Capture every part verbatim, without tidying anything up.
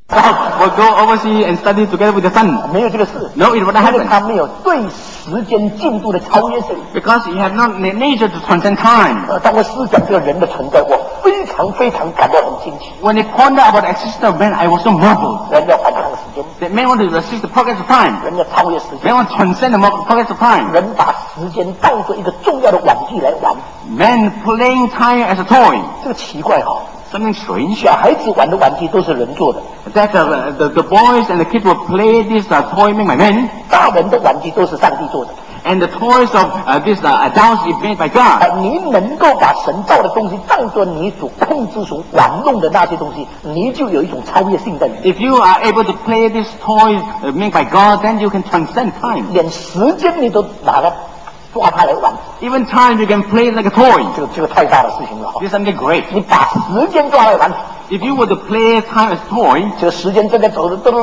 will go overseas and study together with the sun. 没有这个事。 No, it would not 因为 happen. 他没有对时间进度的超越性。 Because you have not the nature to transcend time. 呃，当我思想这个人的存在，我非常非常感到很惊奇。 When they ponder about the existence of man, I was so marveled. 人要反抗时间， That man want to resist the progress of time. 人要超越时间， Man want to transcend the mo- progress of time. 人把时间当作一个重要的玩具来玩， Man playing time as a toy. 这个奇怪哈、哦。 Something strange. 小孩子玩的玩具都是人做的， That uh, the, the boys and the kids will play this uh, toy made by men. 大人的玩具都是上帝做的。 And the toys of uh, this uh, adults is made by God. 啊，你能够把神造的东西当作你所控制、所玩弄的那些东西，你就有一种超越性在里面。 If you are able to play these toys uh, made by God, then you can transcend time. 连时间你都拿来抓它来玩， Even time you can play like a toy. 这个这个太大的事情了哈！ This is something great. 你把时间抓来玩， If you were to play time as toy, 这个时间正在走着，噔，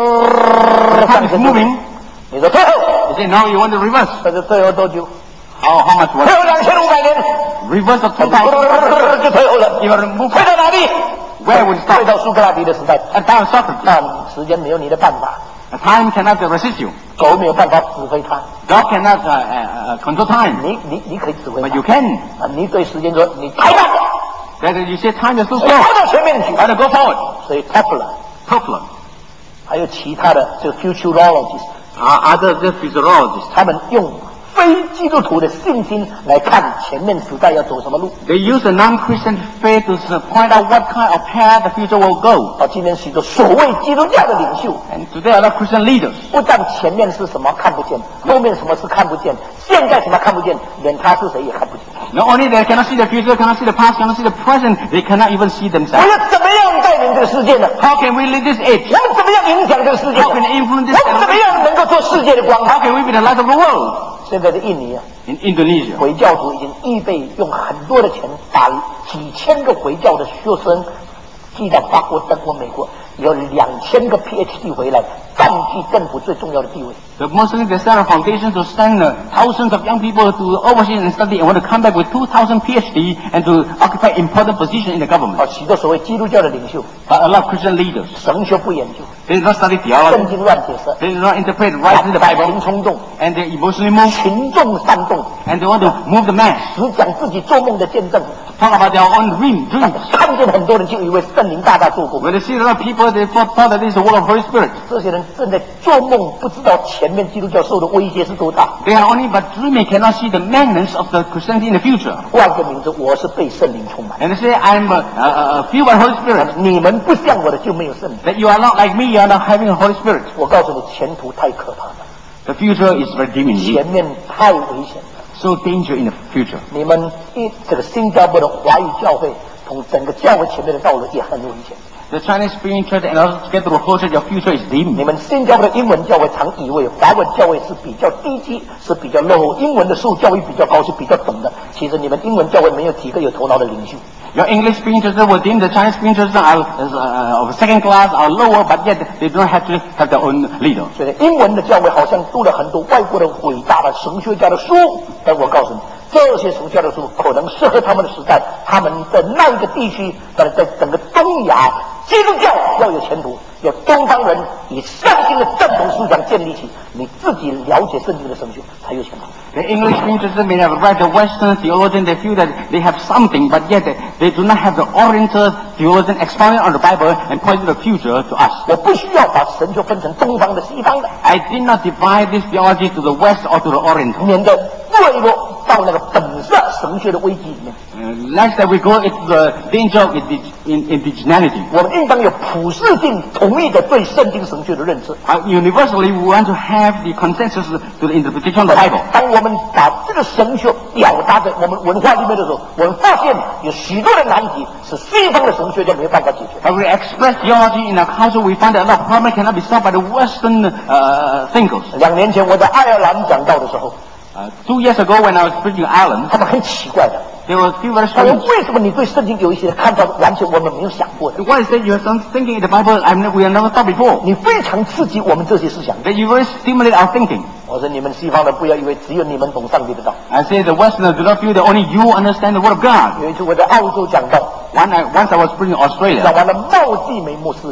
the time is moving. 你说退后， You say no, you want to reverse. 这是退后多久？ How how much 退 was 后两千五百年， reverse of two thousand? 就退后了。 You are to move 退到哪里？ where would it 退 stop? 到苏格拉底的时代， At time of Socrates. 那时间没有你的办法， Time cannot resist you. 狗没有办法指挥它， God cannot uh, uh, uh, control time. 你你你可以指挥 But 它 you。can. 啊，你对时间说你太慢了， That you say time is too 跑 slow. 到前面去。 I have to go forward. 所以 Kepler Kepler. 还有其他的这个 futurologists， Uh, other the physiologists. 他们用非基督徒的信心来看前面时代要走什么路。 They use the non-Christian faith to uh, point out what kind of path the future will go. 到今天许多所谓基督教的领袖， And today a lot of Christian leaders, 不但前面是什么看不见，后面什么是看不见，现在什么看不见，连他是谁也看不见。 not only they cannot see the future, cannot see the past, cannot see the present, they cannot even see 我 themselves. 要怎么样带领这个世界呢？ How can we lead this age? 我们怎么样影响这个世界呢？ How can we influence 我 this 们怎么 generation? 样能够做世界的光？ How can we be the light of the world? 现在的印尼啊， In Indonesia, 回教徒已经预备用很多的钱，把几千个回教的学生寄到法国、德国、美国，有两千个 P H D 回来，占据政府最重要的地位。 the Muslims they set a foundation to send uh, thousands of young people to overseas and study and want to come back with two thousand P H D and to occupy important position in the government. 啊，许多所谓基督教的领袖， But a lot of Christian leaders, 神学不研究， they do not study 圣 theology, 经乱解释， they do not interpret right in the 百 Bible, 情冲动， and they emotionally move, 群众煽动， and they want to move the mass, 只讲自己做梦的见证， talk about their own dream, dreams. 看见很多人就以为圣灵大大做过。 When they see a lot of people, they thought, thought that this is the work of Holy Spirit. 这些人正在做梦，不知道前面基督教受的威胁是多大。 They are only but dreaming, cannot see the madness of the Christianity in the future. 换个名字，我是被圣灵充满。 And they say, I'm uh, uh, uh, filled by Holy Spirit. 你们不像我的就没有圣灵。 That you are not like me, you are not having a Holy Spirit. 我告诉你，前途太可怕了， The future is very dim indeed. 前面太危险了。 So danger in the future. 你们一这个新加坡的华语教会同整个教会前面的道路也很危险。 The Chinese Speaking Church and also together with whole church, your future is dim. 你们新加坡的英文教会常以为华文教会是比较低级，是比较落后，英文的受教育比较高，是比较懂的。其实你们英文教会没有几个有头脑的领袖。 Your English speaking churches within the Chinese speaking churches are uh, of second class, are lower, but yet they do not have to have their own leader. 所以英文的教会好像读了很多外国的伟大的神学家的书，但我告诉你，这些神学家的书可能适合他们的时代，他们的那一个地区，在在整个东亚，基督教要有前途，有东方人以圣经的正统思想建立起，你自己了解圣经的神学才有前途。 The English speaking churches may have read the Western theologian, they feel that they have something, but yet they, they do not have the Oriental theologian expounding on the Bible and pointing the future to us. 我不需要把神学分成东方的、西方的， I did not divide this theology to the West or to the Oriental. 免得坠落到那个本色神学的危机里面。 Uh, lest that we go into the danger of indig- in, indigeneity. 我们应当有普世性统一的对圣经神学的认知。 Uh, universally, we want to have the consensus to the interpretation of the Bible. 当我们把这个神学表达在我们文化里面的时候，我们发现有许多的难题是西方的神学家没有办法解决。 When we express theology in our culture, we find that a lot of problems cannot be solved by the Western uh, thinkers. 两年前我在爱尔兰讲道的时候， Uh, two years ago, when I was preaching Ireland, 他们很奇怪的， they were feel very 他说 strange. 为什么你对圣经有一些看法完全我们没有想过的？ Why is that you have some thinking in the Bible I've never, we have never thought before? 你非常刺激我们这些思想。 That you very stimulate our thinking. 我说你们西方人不要以为只有你们懂上帝的道。 I say the Westerners do not feel that only you understand the Word of God. 有一次我在澳洲讲道， One, I, once I was preaching 讲 Australia, 完了，茂季美牧师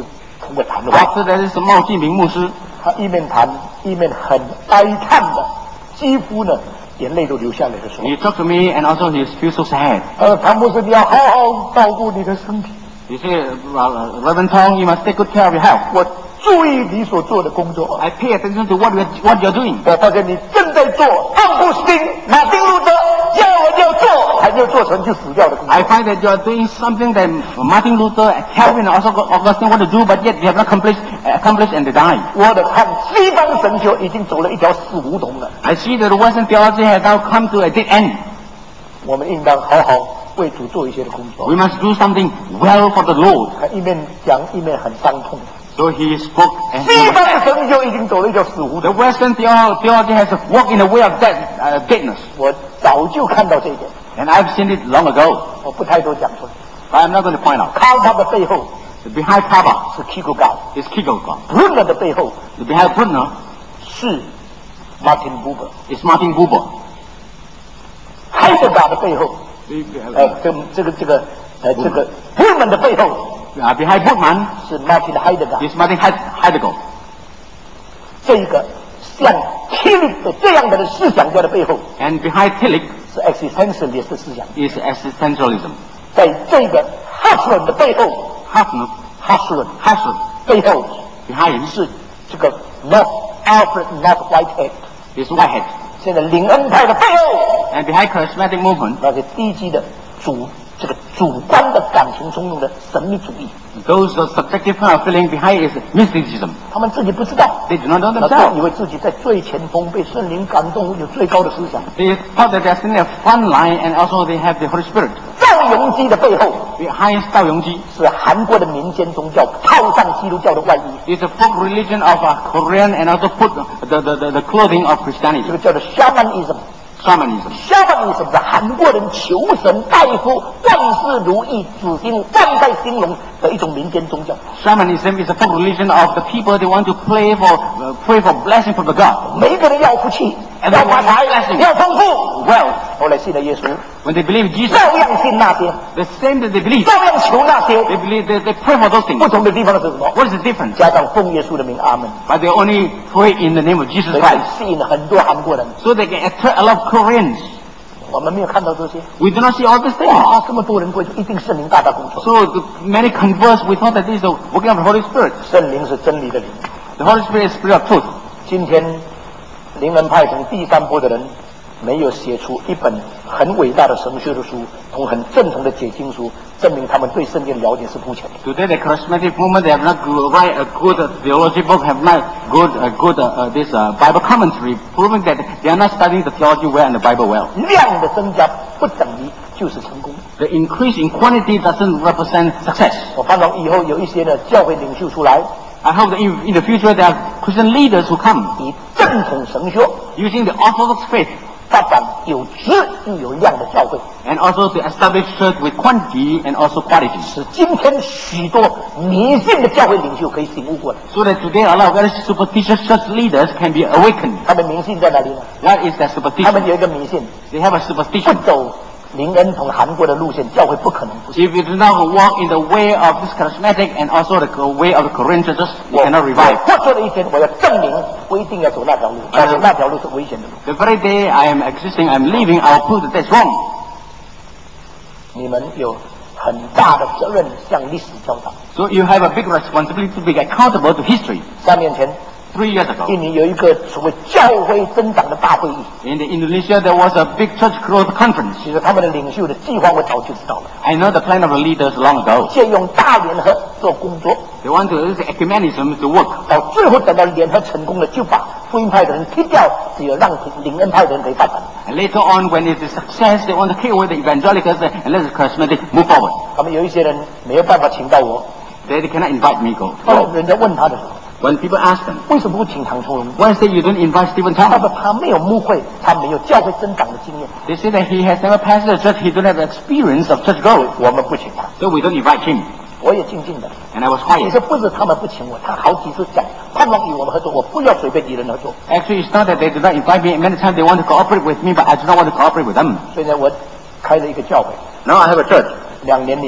通过谈话。 After that is Mao Jinping 牧师， 他一面谈一面很哀叹的，几乎呢眼泪都流下来的说 he talked to me and also he feels so sad. 呃，唐博士，你要好好照顾你的身体。 He said, uh, Reverend Tong, you must take good care of your health. 我注意你所做的工作， I pay attention to what you're, what you're doing. 我发现你正在做奥古斯丁、马丁路德叫我要做，还没有做成就死掉的工作。 I find that you're doing something that Martin Luther, Calvin, and also Augustine want to do, but yet they have not accomplished, accomplished and they die. 我的看西方神学已经走了一条死胡同了， I see that the Western theology has now come to a dead end. 我们应当好好为主做一些的工作。 We must do something well for the Lord. 他一面讲一面很伤痛。 So he spoke and 西方的神学已经走了一条死胡 the 同， Western theolo- theology has walked in the way of dead, uh, deadness. 我早就看到这一点， And I've seen it long ago. 我不太多讲出来。 But I'm not going to point out. 靠他的背后 Behind Kaba 是 Kierkegaard， is Kierkegaard. Brunner 的背后 Behind Brunner 是 Martin Buber， is Martin Buber. 海德嘎的背后，呃，这个这个这个呃这个 Brunner 的背后 Uh, behind Buttman 是 Martin Heidegger， is Martin Heid- Heidegger. 这一个像 Tillich 的这样的思想家的背后 And behind Tillich 是 existentialist 的思想， is existentialism. 在这个 Husserl 的背后 Hafner, ，Husserl Husserl 背后 behind him 是这个 North Alfred North Whitehead， is Whitehead. 现在林恩派的背后， And behind charismatic movement, 那些低级的主这个主观的感情冲动的神秘主义， those uh, subjective kind of feeling behind is mysticism. 他们自己不知道， They do not know 他 themselves. 以为自己在最前锋，被圣灵感动，有最高的思想。 They thought that they're sitting at front line and also they have the Holy Spirit. 赵永基的背后 Behind Dao Yongji 是韩国的民间宗教，套上基督教的外衣， is a folk religion of uh, Korean and also put the, the, the, the clothing of 这 Christianity, 个叫做 shamanism。 shamanism. shamanism 是韩国人求神拜佛、万事如意、子兴万代兴隆的一种民间宗教。 Shamanism is a folk religion of the people they want to pray for, uh, pray for blessing from the God. 每一个人要福气，要发财，要丰富。 Well, 后来信了耶稣， when they believe Jesus, 照样信那些， the same that they believe, 照样求那些。 they believe they, they pray for those 不 things. 同的地方是什么？ What is the difference? 加上奉耶稣的名，阿门。 But they only pray in the name of Jesus 所以才 Christ, 吸引了很多韩国人。 so they can attract a lot of Koreans. 我们没有看到这些。 We do not see all these things. 哇，这么多人归主，一定圣灵大大工作。 So the, many converse, we thought that this is the working of the Holy Spirit. 圣灵是真理的灵。 The Holy Spirit is spirit of truth. 今天灵恩派从第三波的人没有写出一本很伟大的神学的书，同很正统的解经书，证明他们对圣经的了解是肤浅的。 Today, the charismatic movement, they have not go- write a good uh, theology book, have not good, uh, good uh, uh, this uh, Bible commentary, proving that they are not studying the theology well and the Bible well. 量的增加不等于就是成功。 The increase in quantity doesn't represent success. 我盼望以后有一些呢教会领袖出来， I hope that in, in the future there are Christian leaders who come 以正统神学 using the Orthodox faith 发展有质又有量的教会， and also to establish church with quantity and also quality. 使今天许多迷信的教会领袖可以醒悟过来。 So that today a lot of very superstitious church leaders can be awakened. 他们迷信在哪里呢？ What is that 他 superstition? 们有一个迷信， They have a 不 superstition. 走林恩从韩国的路线，教会不可能不行。 If you do not walk in the way of this charismatic and also the way of the Korean churches, you 我 cannot 我 revive. 活着的一天，我要证明不一定要走那条路，但是那条路是危险的路。 The very day I am existing, I am living, I will prove that that's wrong. 你们有很大的责任向历史交代。 So you have a big responsibility to be accountable to history. 三年前， Three years ago, 印尼有一个所谓教会增长的大会议， in the Indonesia, there was a big church growth conference. 其实他们的领袖的计划我早就知道了， I know the plan of the leaders long ago. 借用大联合做工作， They want to use ecumenism to work. 到最后等到联合成功了，就把福音派的人踢掉，只有让灵恩派的人可以发展。 And later on, when it is a success, they want to kick away the evangelicals and let the charismatic move forward. 他们有一些人没有办法请到我， They, they cannot invite me go. 后来人家问他的时候， When people ask them, 为什么不请唐崇荣？ why say you don't invite Stephen 他 Thomas? 说他没有牧会，他没有教会增长的经验， They say that he has never pastored a church, he don't have experience of church growth. 我们不请他。 So we don't invite him. 我也静静的。 And I was 其 quiet. 实不是他们不请我，他好几次讲，盼望与我们合作，我不要随便与人合作。 Actually, it's not that they do not invite me. Many times they want to cooperate with me, but I do not want to cooperate with them. 所以呢，我开了一个教会， Now I have a church. 两年里面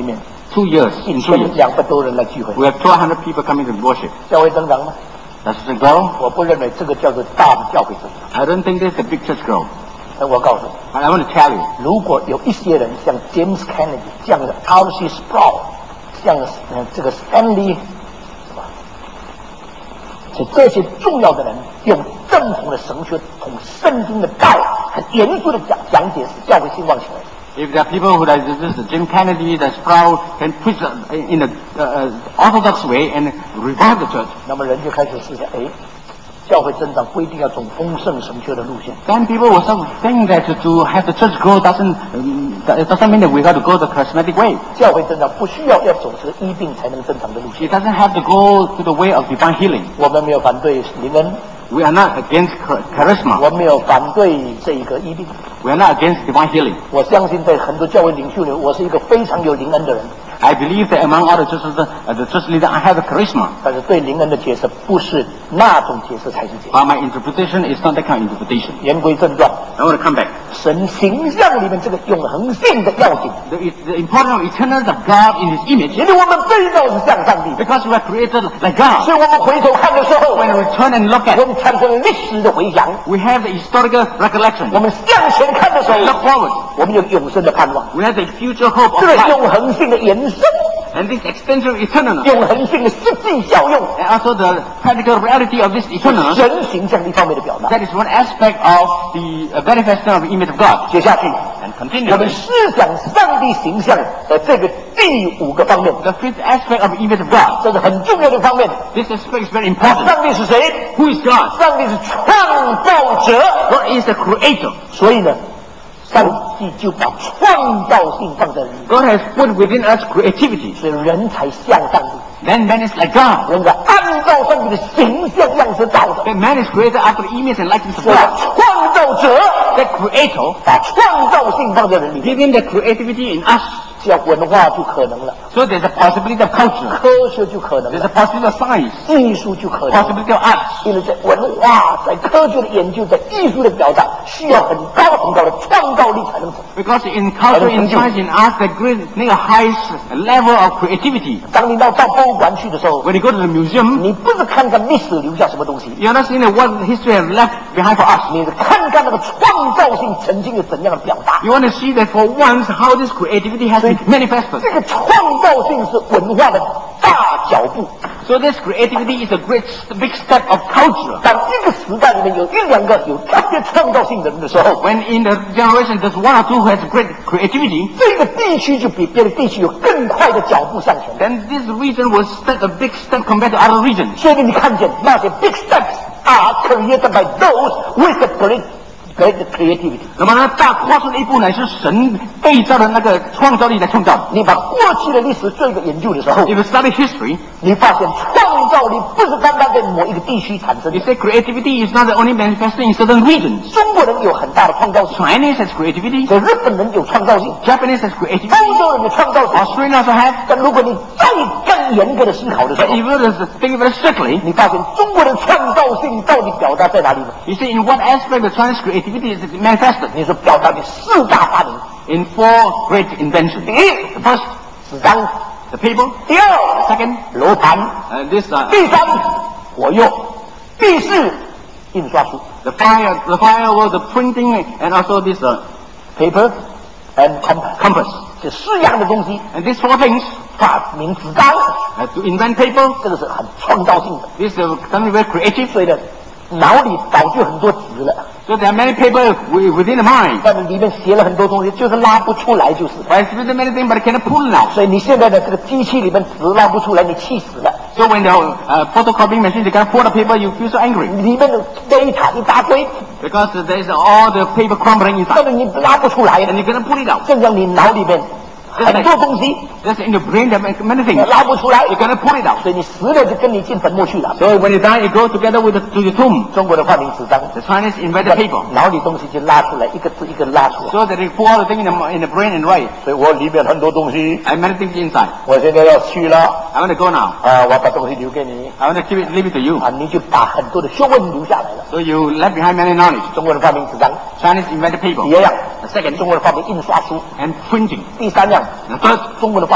two years, 一 in two 千 years, 两百多人来聚会， we have twelve hundred people coming to worship. 教会增长吗？ Does it grow? 我不认为这个叫做大的教会增长。 I don't think this is a big church grow. 但我告诉你， But I want to tell you, 如果有一些人像 James Kennedy 这样的 R C Sproul， 像呃这个 Stanley， 是吧？所以这些重要的人用正统的神学、统圣经的道，很严肃的讲讲解，使教会兴旺起来。 if there are people who like this, Jim Kennedy, the Sproul, can preach in a uh, orthodox way and revive the church, 那么人就开始思想，哎，教会增长不一定要走丰盛神学的路线。 then people will start to think that to have the church grow doesn't um, it doesn't mean that we got to go the charismatic way. 教会增长不需要要走这个医病才能增长的路线。 It doesn't have to go to the way of divine healing. 我们没有反对灵恩， We are not against char- 我 charisma. 没有反对这一个医病。 We are not against divine healing. 我相信在很多教会领袖里，我是一个非常有灵恩的人。 I believe that among other churches, uh, the church leader, I have a charisma. 但是对灵恩的解释不是那种解释才是解释。 But my interpretation is not that kind of interpretation. 言归正传， I want to come back. 神形象里面这个永恒性的要紧， The, the importance of eternalness of God in His image, 因为我们被造是像上帝的， because we are created like God. 所以我们回头看的时候， When we turn and look 我 at, 们产生了历史的回想； we have the historical recollection. 我们向前看的时 We look 候， forward. 我们有永生的盼望。 We have the future hope of 这个 life. 永恒性的延伸， And this extension of eternalness, 永恒性的实际效用， and also the practical reality of this 是 eternalness, 神形象一方面的表达。 that is one aspect of the uh, manifestation of the image of God. 接下去， And 我们 continually, 思想上帝形象的这个第五个方面， the fifth aspect of the image of God. 这是很重要的方面。 This aspect is very important. 上帝是谁？ Who is God? 上帝是创造者， God is the creator. 所以呢，上帝就把创造性放在人里， God has put within us creativity. 所以人才像上帝。 Then man is like God. 人是按照上帝的形象样式造的， That man is created after the image and likeness of 所以 God. 创造者 That creator 把创造性放在人里面， giving the creativity in us. 这样文化就可能了， So there's a possibility of culture. 科学就可能 There's 了， a possibility of science. 艺术就可能了。 Possibility of arts. 因为在文化、在科学的研究、在艺术的表达，需要很高很高的创造力才能成。 Because in culture, in science, in arts, the great, the highest level of creativity. 当你到到博物馆去的时候， When you go to the museum, 你不是看看历史留下什么东西， you're not seeing what history has left behind for us. 你是看看那个创造性曾经有怎样的表达。 You want to see that for once how this creativity has been manifested. 这个创造性是文化的大脚步。 So this creativity is a great big step of culture. 当一个时代里面有一两个有特别创造性的人的时候， When in the generation there's one or two who has great creativity, 这个地区就比别的地区有更快的脚步向前。 then this region will step a big step compared to other regions. 所以你看见那些 big steps are created by those with a great great creativity。 那么呢，大跨出的一步呢，是神被造的那个创造力来创造的。 你把过去的历史做一个研究的时候， If you study history, 你发现创造力不是单单在某一个地区产生 you 的。 say creativity is not only manifesting in certain regions. 中国人有很大的创造性， Chinese has creativity, 在日本人有创造性， Japanese has creativity, 欧洲人有创造性。 Australia also has. 但如果你再更严格的思考的时 But 候， if you just think very strictly, 你发现中国的创造性到底表达在哪里呢？ you see in what aspect the Chinese creativity is manifested? 你说表达的四大发明： In four great inventions. 第一， The first, 纸张； the paper. 第二， Second, 罗盘； uh, this uh, 第三，火药；第四，印刷术 the fire, the firework, the printing, and also this uh, （paper and compass）。 compass. 这四样的东西 And these four things, 发明纸张， uh, to invent paper, 这个是很创造性的。 this is uh, something very creative. 所以呢，脑里早就很多纸了， So there are many paper wi- within the mind. 但是里面写了很多东西，就是拉不出来，就是。 But it's written many things, but it cannot pull it out. 所以你现在的这个机器里面纸拉不出来，你气死了。 So when the uh, photocopying machine, they cannot pull the paper, you feel so angry. 里面的 data 一大堆， Because uh, there is all the paper crumbling 但 inside. 是你拉不出来， And you cannot pull it out. 正像你脑里面很多东西 Just in your brain, there are many 也 things. 拉不出来， You cannot pull it out. 所以你死了就跟你进坟墓去了。 So when you die, you go together with the, to your tomb. 中国的发明纸张， The Chinese invented paper. 脑里东西就拉出来，一个字一个拉出来。 So that they put all the things in the, in the brain and write. 所以我里面很多东西， I have many things inside. 我现在要去了 I want to go now. 啊，我把东西留给你 I want to keep it, leave it to you. 啊，你就把很多的学问留下来了。 So you left behind many knowledge. 中国人发明纸张， Chinese invented 第 paper. 二样， The second, 中国人发明印刷术， and printing. 第三样， The third, 中国人发明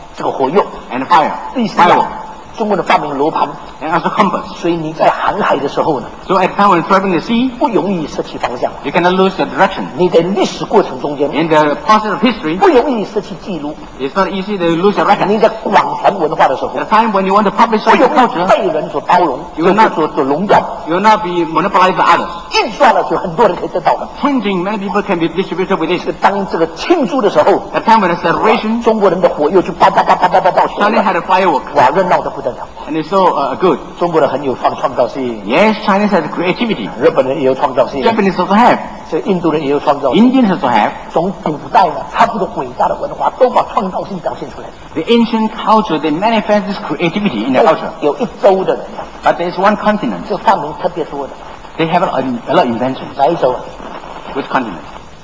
这个火药 and fire. 第四啊，中国人发明罗盘 and also compass. 所以你在航海的时候呢， So at the time when traveling the sea, 不容易失去方向。 you cannot lose your direction. 你在历史过程中间， In the process of history, 不容易失去记录。 it's not easy to lose your record. 你在广传文化的时候， At the time when you want to publish 不 your 容易 culture, 被人所包容， You 就 will not- 所所垄断。 you will not be monopolized by others. 印刷了就很多人可以得到的。 Printing, many people can be distributed with it. 当这个庆祝的时候， At the time when the celebration, 中国人的火又就爆爆爆爆爆爆爆起来 China had a firework, 哇，热闹的不得了。 and it's so uh, good. 中国人很有创创造性， Yes, Chinese has creativity. 日本人也有创造性， Japanese also have. 所以印度人也有创造性。 Indians also have. 从古代呢，他们的伟大的文化都把创造性表现出来。 The ancient culture, they manifest this creativity in their culture. 有一周的人， But there is one continent. 这发明特别多的， They have a, a lot of inventions. 哪一周啊？ Which continent?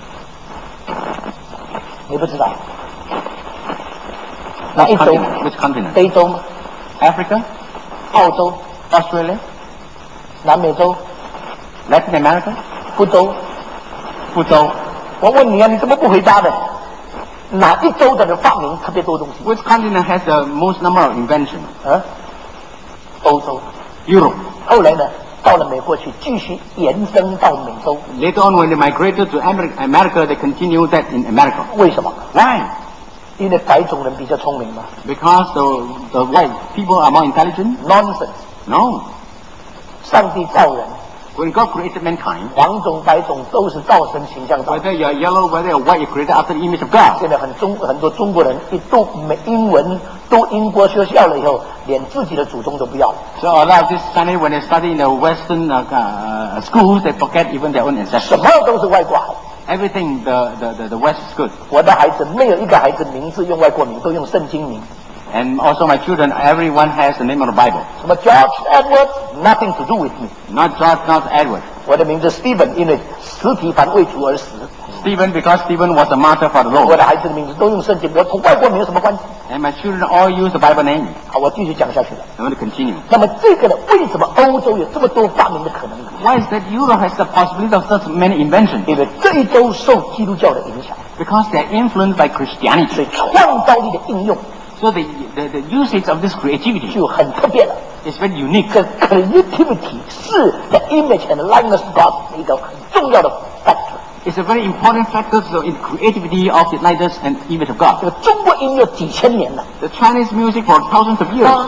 你不知道？哪 Which 一周？ continent? Which continent? 非洲吗？ Africa? 澳洲、 Australia? 南美洲、 Latin America? 福州。 福州？ 我问你啊，你怎么不回答的？哪一周的人发明特别多东西？ Which continent has the most number of inventions? 啊，欧洲。 Europe. 后来呢，到了美国去，继续延伸到美洲。 Later on, when they migrated to America, America, they continued that in America. 为什么？ Why? 因为白种人比较聪明嘛。 Because the, the white people are more intelligent? Nonsense！ No. 上帝造人， When God created mankind, 黄种白种都是造神形象造。 whether you're yellow, whether you're white, you're created after the image of God. 现在很中很多中国人一读美英文，读英国学校了以后，连自己的祖宗都不要了。 So a lot of this Chinese, when they study in the Western uh, uh, schools, they forget even their own 什 ancestors. 么都是外国好。 Everything the, the, the, the West is good. 我的孩子没有一个孩子名字用外国名，都用圣经名。 And also my children, everyone has the name of the Bible. 什么 George Edward，nothing to do with me。 Not George, not Edward. 我的名字 Stephen，因为司提凡为主而死。 Stephen, because Stephen was a martyr for the 我 Lord. 的孩子的名字都用圣经，我同外国名有什么关系？ And my children all use the Bible name. 好，我继续讲下去了。 I want to continue. 那么这个呢，为什么欧洲有这么多发明的可能呢？ Why is that Europe has the possibility of such many inventions? 因为这一周受基督教的影响， Because they are influenced by 所 Christianity. 以创造力的应用 So the, the, the usage of this creativity 就很特别了。 is very unique. 这 creativity 是 the image and likeness of God 的一个很重要的 factor。 It's a very important factor so in creativity of the likeness and image of 这 God. 个中国音乐几千年了。 The Chinese music for thousands of years.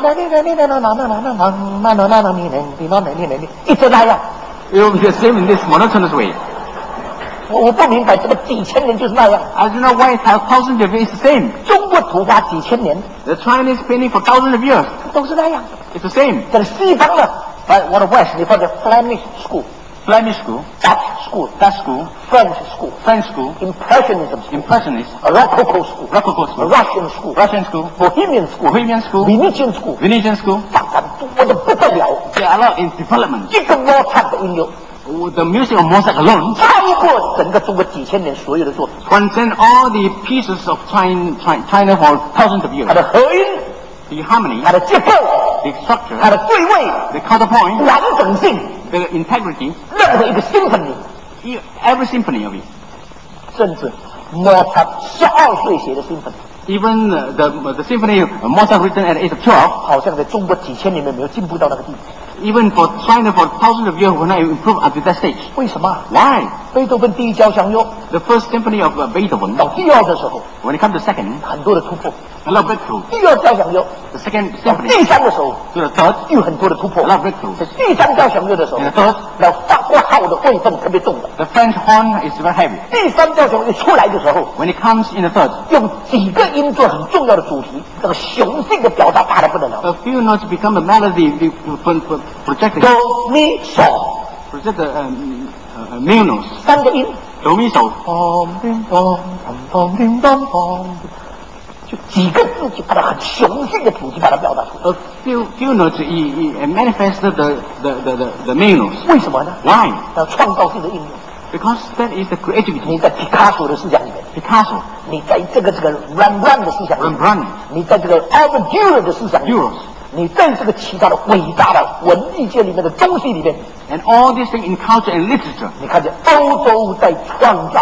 一直那样， It will be the same in this monotonous way. 我我不明白怎么几千年就是那样。 I don't know why thousands of years is the same. 中国图画几千年 The Chinese painting for thousands of years. 都是那样。 It's the same. 在西方呢， But what of West? 你发现 Flemish school、 Flemish school, Dutch school、 Dutch school, French school、 French school, Impressionism school、 Impressionist, Rococo school、 Rococo school, Russian school、 Russian school, Bohemian school、 Bohemian school, Venetian school， Venetian school. 发展多的不得了。 They are all in development. 一个 Mozart 的音乐 The music of Mozart alone 超过整个中国几千年所有的作品， transcend all the pieces of China, China for thousands of years. 它的和音、 The harmony, 它的结构、 the 它 structure, 的对位、 the counterpoint, 完整性， the integrity, 任何一个 symphony， e- every symphony of it. 甚至 Mozart 十二岁写的 symphony， Even uh, the, the symphony uh, Mozart written at the age of twelve, 好像在中国几千年里没有进步到那个地步。 even for China for thousands of years will not improve up to that stage. 为什么？ Why? 贝多芬第一交响乐 The first symphony of uh, Beethoven, 到第二的时候， when it comes to second, 很多的突破； a lot of breakthrough. 第二交响乐 The second 到 symphony 第三的时候， to the third, 又很多的突破 a。lot of breakthrough. 在第三交响乐的时候 In the third, 那法国号的味动特别重的。 the French horn is very heavy. 第三交响乐出来的时候， When it comes in the third, 用几个音做很重要的主题，这个雄性的表达大的不得了。 a few notes become a melody, the, the, the, project the, 哆咪嗦 project the um, uh, uh, male notes. 三个音， Do mi so. 咚叮咚咚咚叮咚咚，就几个字就把它很雄性的主题把它表达出来。 A few few notes he, he manifested the, the, the, the, the male notes. 为什么呢？ Why? 要创造性的应用。 Because that is the creativity. 你在毕卡索的思想里面， Picasso, 你在这个这个 Rembrandt 的思想里面， Rembrandt, 你在这个 Albert Dürer 的思想里面， Euros, 你在这个其他的伟大的文艺界里面的东西里面， and all these things in culture and literature. 你看见欧洲在创造，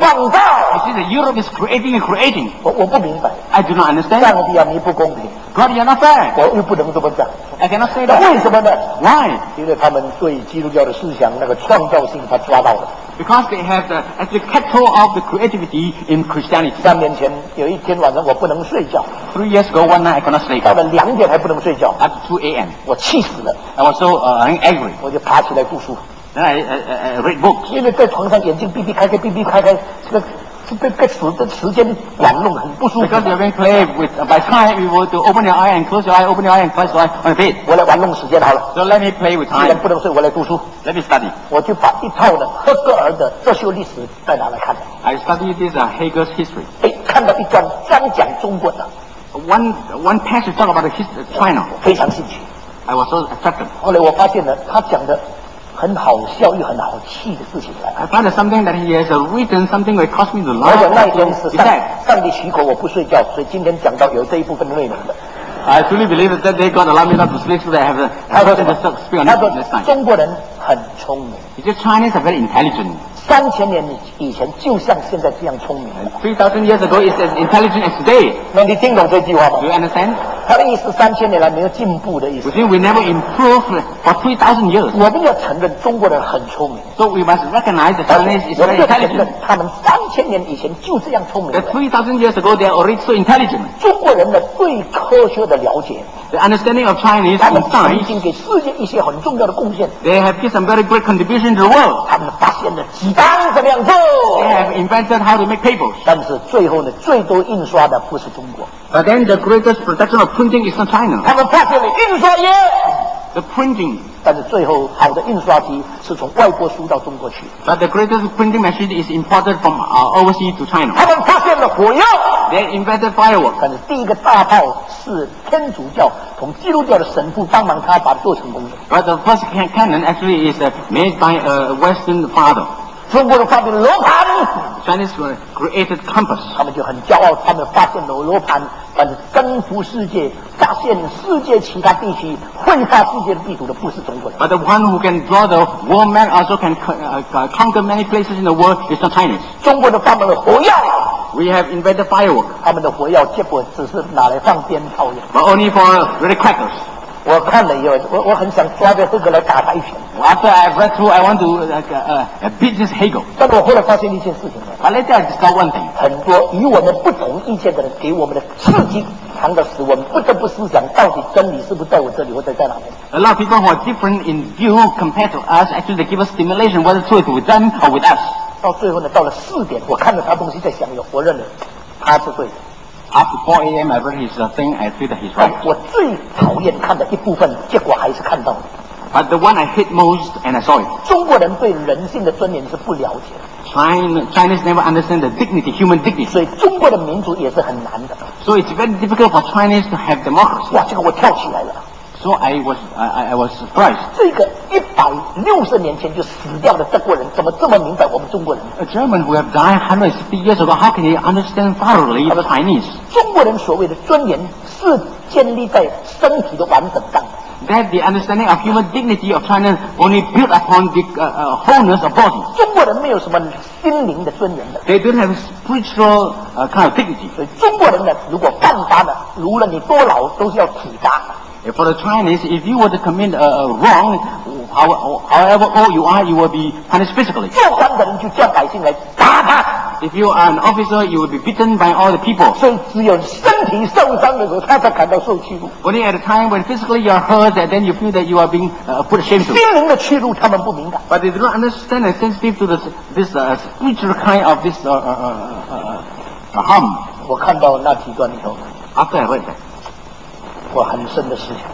创造。 You see, the Europe is creating and creating. 我我不明白， I do not understand. 上帝啊，你不公平， God, you're not fair. 我又不能这么讲。 I cannot say 那 that. 为什么呢？ Why? 因为他们对基督教的思想那个创造性，他抓到了。 Because they have the, actually control of the creativity in Christianity. 三年前有一天晚上我不能睡觉， Three years ago, one night I could not sleep. 到了两点还不能睡觉， Up to two a.m. 我气死了， I was so uh, angry. 我就爬起来读书。 Then I, I, I read books. 因为在床上眼睛闭闭开开闭闭开开，这个是被被时的时间玩弄，很不舒服。 Because you've been playing with, uh, by time you were to open your eye and close your eye, open your eye and close your eye on the bed. 我来玩弄时间好了， So let me play with 既然 time. 不能睡，我来读书。 Let me study. 我就把一套的赫格尔的哲学历史再拿来看， I studied this uh, Hegel's history. 哎，看到一段专讲中国的， One, one passage talk about the history of China. 非常兴趣。 I was so attracted. 后来我发现呢，他讲的很好笑又很好气的事情来。 I found something that he has uh, written, something that caused me to 我想 laugh. 那一天是 Is 上 that 上帝许可我不睡觉，所以今天讲到有这一部分的内容的。 I truly believe that they God allowed me not to sleep so that I have the 他说什么 to speak on 他 this 说 this time. 中国人很聪明， He said Chinese are very intelligent. 三千年以前就像现在这样聪明了。 Three thousand years ago is as intelligent as today. 那你听懂这句话吗 Do？you understand? 他的意思三千年来没有进步的意思 We。think we never improved for three thousand years. 我们要承认中国人很聪明， So we must recognize that 而 Chinese 且 is 我们 very 要承认 intelligent. 他们三千年以前就这样聪明 That 的。 three thousand years ago they are already so intelligent. 中国人的对科学的了解， The understanding of Chinese 他 in 们曾 science, 经给世界一些很重要的贡献。 they have given some very great contribution to the world. 他们发现了鸡蛋怎么样做， They have invented how to make papers. 但是最后呢，最多印刷的不是中国， But then the greatest production of printing is not China. 他们发现了印刷业， The printing, 但是最后好的印刷机是从外国输到中国去。 but the greatest printing machine is imported from uh, overseas to China. 他们发现了火药， They invented fireworks. 但是第一个大炮是天主教从基督教的神父帮忙他把它做成功的。 But the first can- cannon actually is uh, made by a Western father. 中国人发明了罗盘， Chinese uh, created compass. 他们就很骄傲，他们发现了罗盘，但是征服世界、发现世界其他地区、绘画世界的地图的不是中国人。 But the one who can draw the world map also can co- uh, uh, conquer many places in the world is not Chinese. 中国人发明了火药， We have invented fireworks, 他们的火药结果只是拿来放鞭炮的。 but only for really crackers. 我看了以后，我我很想抓着这个来打他一拳， After I've read through, I want to uh, uh, uh, beat this Hegel. 但是我后来发现一件事情呢， But later I discovered one thing. 很多与我们不同意见的人给我们的刺激，常的使我们不得不思想，到底真理是不是在我这里，或者在哪边？ A lot of people who are different in view compared to us, actually they give us stimulation, whether truth with them or with us. 到最后呢，到了四点，我看了他东西在想，有我认为他是对的。 After four a.m. I read his uh, thing, I feel that he's 但 right. 我最讨厌看的一部分，结果还是看到了。 But the one I hate most, and I saw it. 中国人对人性的尊严是不了解的， China, Chinese never understand the dignity, human dignity. 所以中国的民主也是很难的。 So it's very difficult for Chinese to have democracy. 哇，这个我跳起来了。 So I was, I, I- I was surprised. 这个一百六十年前就死掉的德国人，怎么这么明白我们中国人？ A German who have died one hundred fifty years ago, how can he understand thoroughly the Chinese? 中国人所谓的尊严是建立在身体的完整上的。 That the understanding of human dignity of China only built upon the uh, uh, wholeness of body. 中国人没有什么心灵的尊严的， They don't have spiritual uh, kind of dignity. 所以中国人呢，如果犯法呢，无论你多老，都是要体罚。 For the Chinese, if you were to commit a, a wrong, how, however old you are, you will be punished physically. 做官的人就叫百姓来打他， If you are an officer, you will be beaten by all the people. 所以只有身体受伤的时候，他才感到受屈辱。 Only at a time when physically you are hurt, and then you feel that you are being uh, put ashamed to. 心灵的屈辱他们不敏感。 But they do not understand and sensitive to this, this uh, spiritual kind of this uh, uh, uh, uh, harm. 我看到那几段里头， After I read that, 我很深的思想。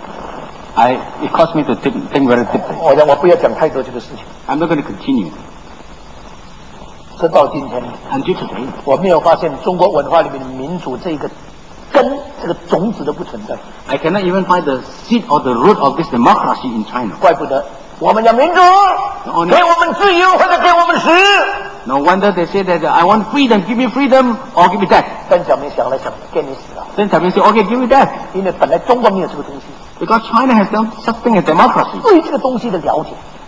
I, it caused me to think, think very deeply. 我想我不要讲太多这个事情。 I'm not going to continue. 直到今天， Until today, 我没有发现中国文化里面的民主这个根、这个种子都不存在。 I cannot even find the seed or the root of this democracy in China. 怪不得我们要民主， No, 给我们自由或者给我们死。 no wonder they say that uh, I want freedom, give me freedom or give me death. 邓小平想来想去，给你死了， Then Taiwan say, okay, give me death. 因为本来中国没有这个东西， Because China has no such thing as democracy. 对这个东西的了解，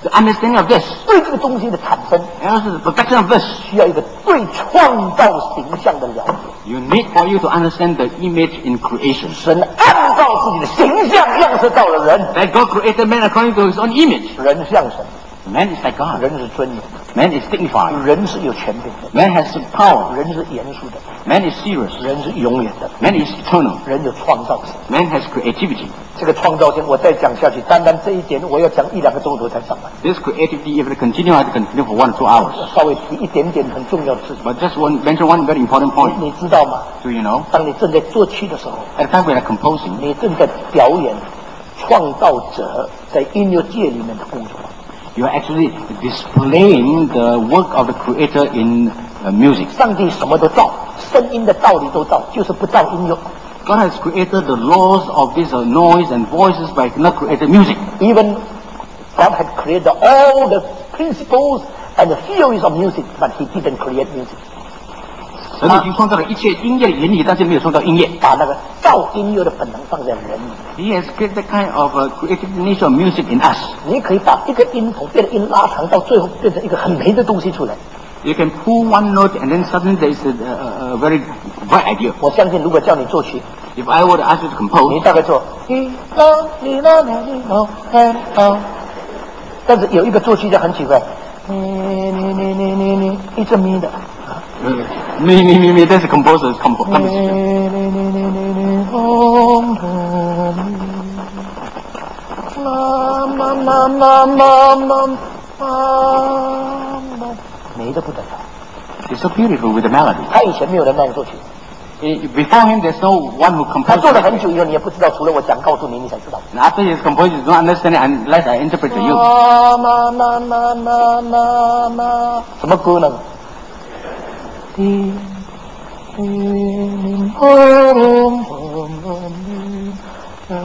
The understanding of this, 对这个东西的产生， and also the perfection of this, 需要一个对创造形象的了解。 you need for you to understand the image in creation. 神按照自己的形象样式造了人， That God created man according to his own image. 人像神， Man is like God. 人是尊严， Man is dignified. 人是有权柄的， Man has power. 人是严肃的， Man is serious. 人是永远的， Man is eternal. 人有创造性。 Man has creativity. 这个创造性，我再讲下去，单单这一点，我要讲一两个钟头才讲完。 This creativity, if it continue, I have to continue for one or two hours. 稍微提一点点很重要的事情， But just one, mention one very important 你 point. 你知道吗？ Do you know? 当你正在作曲的时候， At the time when I'm composing, 你正在表演创造者在音乐界里面的工作。 you are actually displaying the work of the Creator in uh, music. 上帝什么都造，声音的道理都造，就是不造音乐。 God has created the laws of this uh, noise and voices, but not created music. Even God had created all the principles and the theories of music, but He didn't create music. 神已经创造了一切音乐的原理，但是没有创造音乐。 把那个造音乐的本能放在人里， He has created that kind of uh, creative nature of music in us. 你可以把一个音筒变的音拉长，到最后变成一个很美的东西出来。 You can pull one note and then suddenly there is a, a, a very bright idea. 我相信，如果叫你作曲， If I were to ask you to 你 compose, 大概做你啦你啦你啦嘿哦，但是有一个作曲家很奇怪，你你你你你你一直咪的。 uh, me, me, me, me, that's a composer's compo- 你 composition. 你你你你你红红啦啦啦啦啦啦啦，美得不得了。 It's so beautiful with the melody. 他以前没有人那样作曲， Eh, Before him, there's no one who 他 composed. 做了很久以后，你也不知道，除了我讲告诉你，你才知道。 And after he has composed, you don't understand it unless I interpret to you. 啦啦啦啦啦啦啦，什么歌呢？叮叮轰轰轰叮当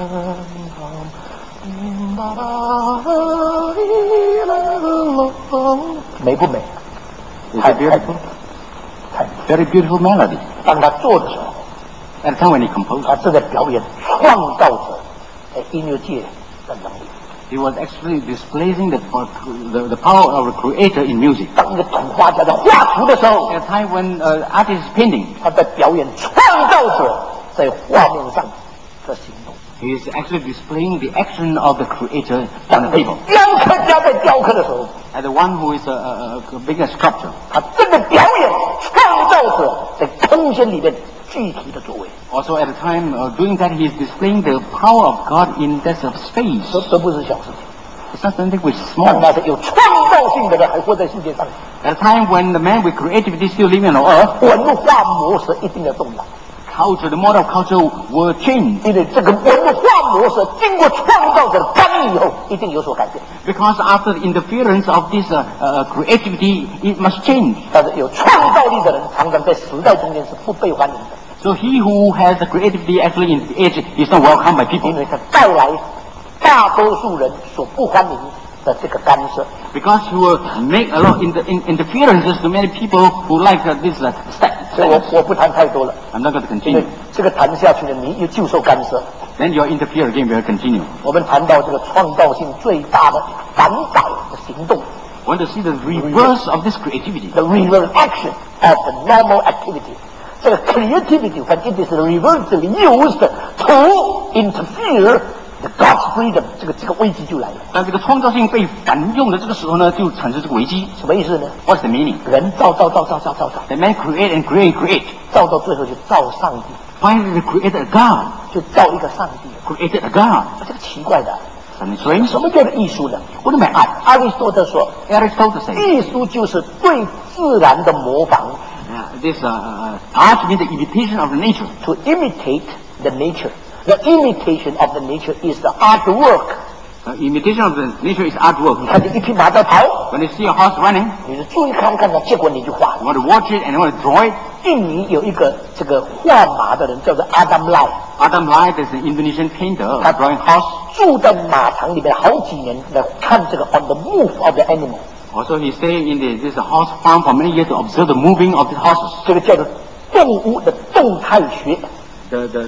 当哒哒哩啦啦，美不美？ It's a beautiful, 太 very beautiful melody. 当他做的时候， At the time when he composed, 他正在表演创造者在音乐界的能力。 he was actually displaying the, the, the power of the creator in music. 当一个图画家在画图的时候， At a time when uh, artist is painting, 他在表演创造者在画面上的行动。 he is actually displaying the action of the creator on the table. 雕刻家在雕刻的时候， And the one who is a, a, a being a sculptor, 他正在表演创造者在空间里面具体的作为。 also at the time uh, doing that, he is displaying the power of God in that of space. 这这不是小事情。 It's not something which is 当 small. 那些有创造性的人还活在世界上， At a time when the man with creativity is still living on earth, 文化模式一定要动摇， culture, the model of culture will change. 因为这个文化模式经过创造者的干预以后，一定有所改变。 Because after the interference of this uh, uh, creativity, it must change. 但是有创造力的人，常常在时代中间是不被欢迎的， So he who has the creativity actually in the age is not welcomed by 因 people. 为他带来大多数人所不欢迎的这个干涉。 Because he will make a lot of inter- in- interferences to many people who like uh, this uh, step. 所以我我不谈太多了， I'm not going to 因为 continue. 这个谈下去呢，你又就受干涉。 Then you'll interfere again, we'll continue. 我们谈到这个创造性最大的反导的行动 Want to see the reverse of this creativity. ，the reverse action of the normal activity。这个 creativity when it is reversely used to interfere the God's freedom，这个这个危机就来了。 当这个创造性被反用的这个时候呢，就产生这个危机。 什么意思呢？ What's the meaning? 人造造造造造造造， The man create and create and create. 造到最后就造上帝， Finally, they created a God. 就造一个上帝。 Created a God. 这个奇怪的， Something strange. 什么叫做艺术呢？ What do you mean? 阿里士多德说， Aristotle says 艺术就是对自然的模仿 uh, this uh, uh, art means the imitation of the nature. ，to imitate the nature。The imitation of the nature is the artwork。 Uh, imitation of the nature is artwork. 你看见一匹马在跑， When you see a horse running, 你就注意看看它，结果你就画。 you want to watch it and you want to draw it. 印尼有一个这个画马的人叫做 Adam Lai， Adam Lai is an Indonesian painter of drawing horse. 住在马场里面好几年来看这个 on the move of the animal， Also, he stayed in the, this horse farm for many years to observe the moving of the horses. 这个叫做动物的动态学。 The, the, the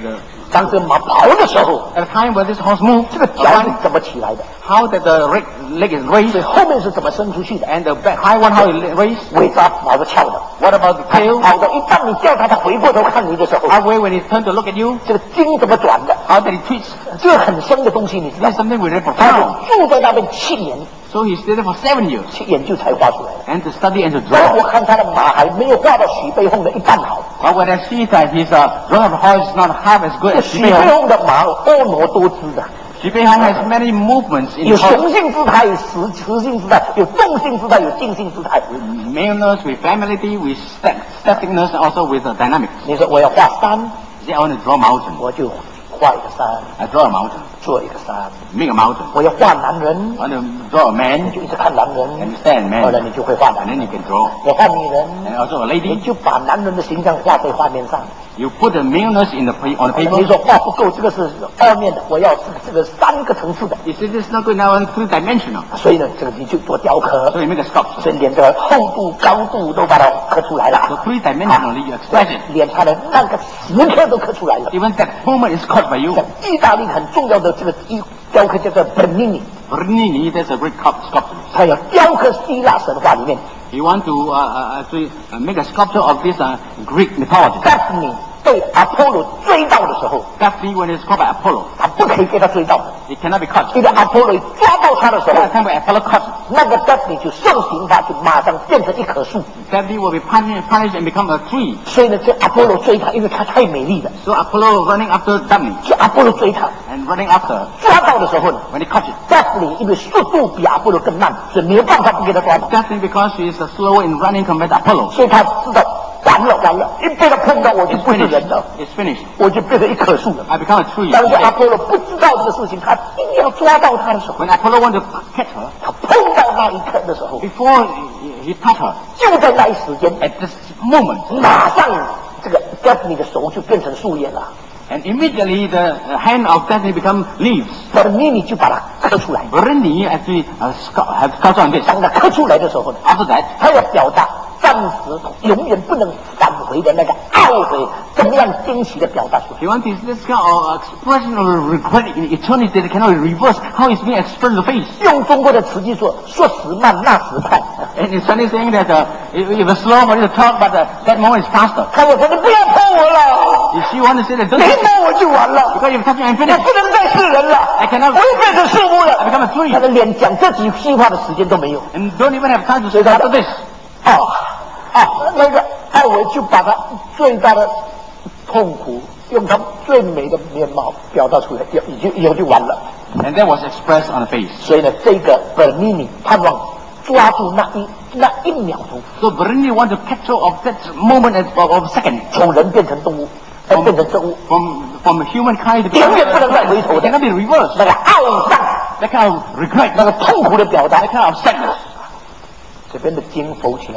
当这个马跑的时候 At the time when this horse moves, 这个脚是怎么起来的？ how that the leg, leg is 所以 raised, 后面是怎么伸出去的？ and the back high one how it raised. 尾巴毛着翘的。 What about the 他 tail? 跑到一半，你叫他，他回过头看你的时候， Halfway when he turned to look at you, 这个筋怎么转的？ how did he twitch? 这个很深的东西，你知道 This is 吗？ something very 他 profound. 就住在那边七年， So he stayed there for seven years 去研究才画出来的。 and to study and to 然后 draw. 我看他的马还没有画到许飞鸿的一半好。 But when I see that his uh, drawing of the horse is not half as good 这 as 许 Xu 飞 Beihong. 鸿的马婀娜多姿的， Xu Beihong has many movements in 有 the horse. 雄性姿态，有雌雌性姿态，有纵性姿态，有静性姿态。 Maleness, with familiarity, with step, steppiness, also with uh, dynamics. 你说我要画山， He said, I want to draw a mountain. 我就画一个山， I draw a mountain. 做一个山。 Make a mountain. 我要画男人， I want to draw a 你 man 就一直看男 and 人， stand 后来 man. 你就会画男 And then 人。 you can draw. 我画女人， And also a 你 lady. 就把男人的形象画在画面上。 You put the maleness in the pa- on the 你 paper. 说画不够，这个是二面的，我要这个这个三个层次的。 You say this is not good now, three dimensional. 所以呢，这个你就做雕刻， So you make a sculpture. 所以连这个厚度、高度都把它刻出来 So 了， three dimensionally you express it. 脸上的那个时刻都刻出来了。 Even that moment is caught by you. 像意大利很重要的这个艺雕刻叫做 Bernini， Bernini, that's a great sculp- sculptor. 他要雕刻希腊神话里面 You want to uh, uh, actually uh, make a sculpture of this uh, Greek mythology. Daphne 被阿波罗追到的时候， Daphne, when it's caught by Apollo, 他不可以被他追到的， it cannot be caught. 因为阿波罗抓到他的时候 By，the time when Apollo caught, 那个 Daphne 就受刑罚，就马上变成一棵树。 Daphne will be punished, punished and become a tree. 所以呢，这阿波罗追他，因为他太美丽了， So Apollo running after Daphne 就阿波罗追他， and running after 抓到的时候呢 when he caught it. ，Daphne 因为速度比阿波罗更慢，所以没有办法不给他抓到， Daphne, because she is uh, slow in running compared to Apollo, 所以他知道完了完了，一被他碰到我就 it's 不是 finished. 人了， It's finished. 我就变成一棵树了。 I become a tree. 但是阿波罗不知道这个事情，他一定要抓到他的时候， When Apollo wanted to catch her, 他碰到那一刻的时候， before he, he touched her, 就在那一时间， at this moment, 马上这个 Daphne 的手就变成树叶了， and immediately the uh, hand of Daphne become leaves. 把 Bernini 就把它刻出来。 Bernini actually uh, scu- have sculpted on this. 当他刻出来的时候呢， After that, 他要表达暂时永远不能返回的那个懊悔，怎么样惊奇的表达出来？ he wants this, this kind of expression of regret in eternity that cannot reverse how it's being expressed in the face. 用中国的词句说，说时慢，那时快。 And it's funny saying that uh, it, it was slow for you to talk, but uh, that moment is faster. 他说：“你不要碰我了， If she wants to say that, don't 你 touch me, 摸我就完了， because if you touch me, I'm 我 finished. 不能再是人了， I cannot- 我又变成树木 I 了。 become a tree. 他的连讲这几句话的时间都没有。 And don't even have time to say after this. 哦啊，那个艾维就把他最大的痛苦用他最美的面貌表达出来，以以就以后就完了。 And that was expressed on the face. 所以呢，这个本尼尼盼望抓住那一那一秒钟， So Bernini want to capture of that moment of, of, of second. 从人变成动物，再变成生物， From, from humankind to 永远不能再回头 it 的 cannot be reversed. 那个懊丧， That kind of regret, 那个痛苦的表达 that，kind of sadness. 这边的筋浮起来，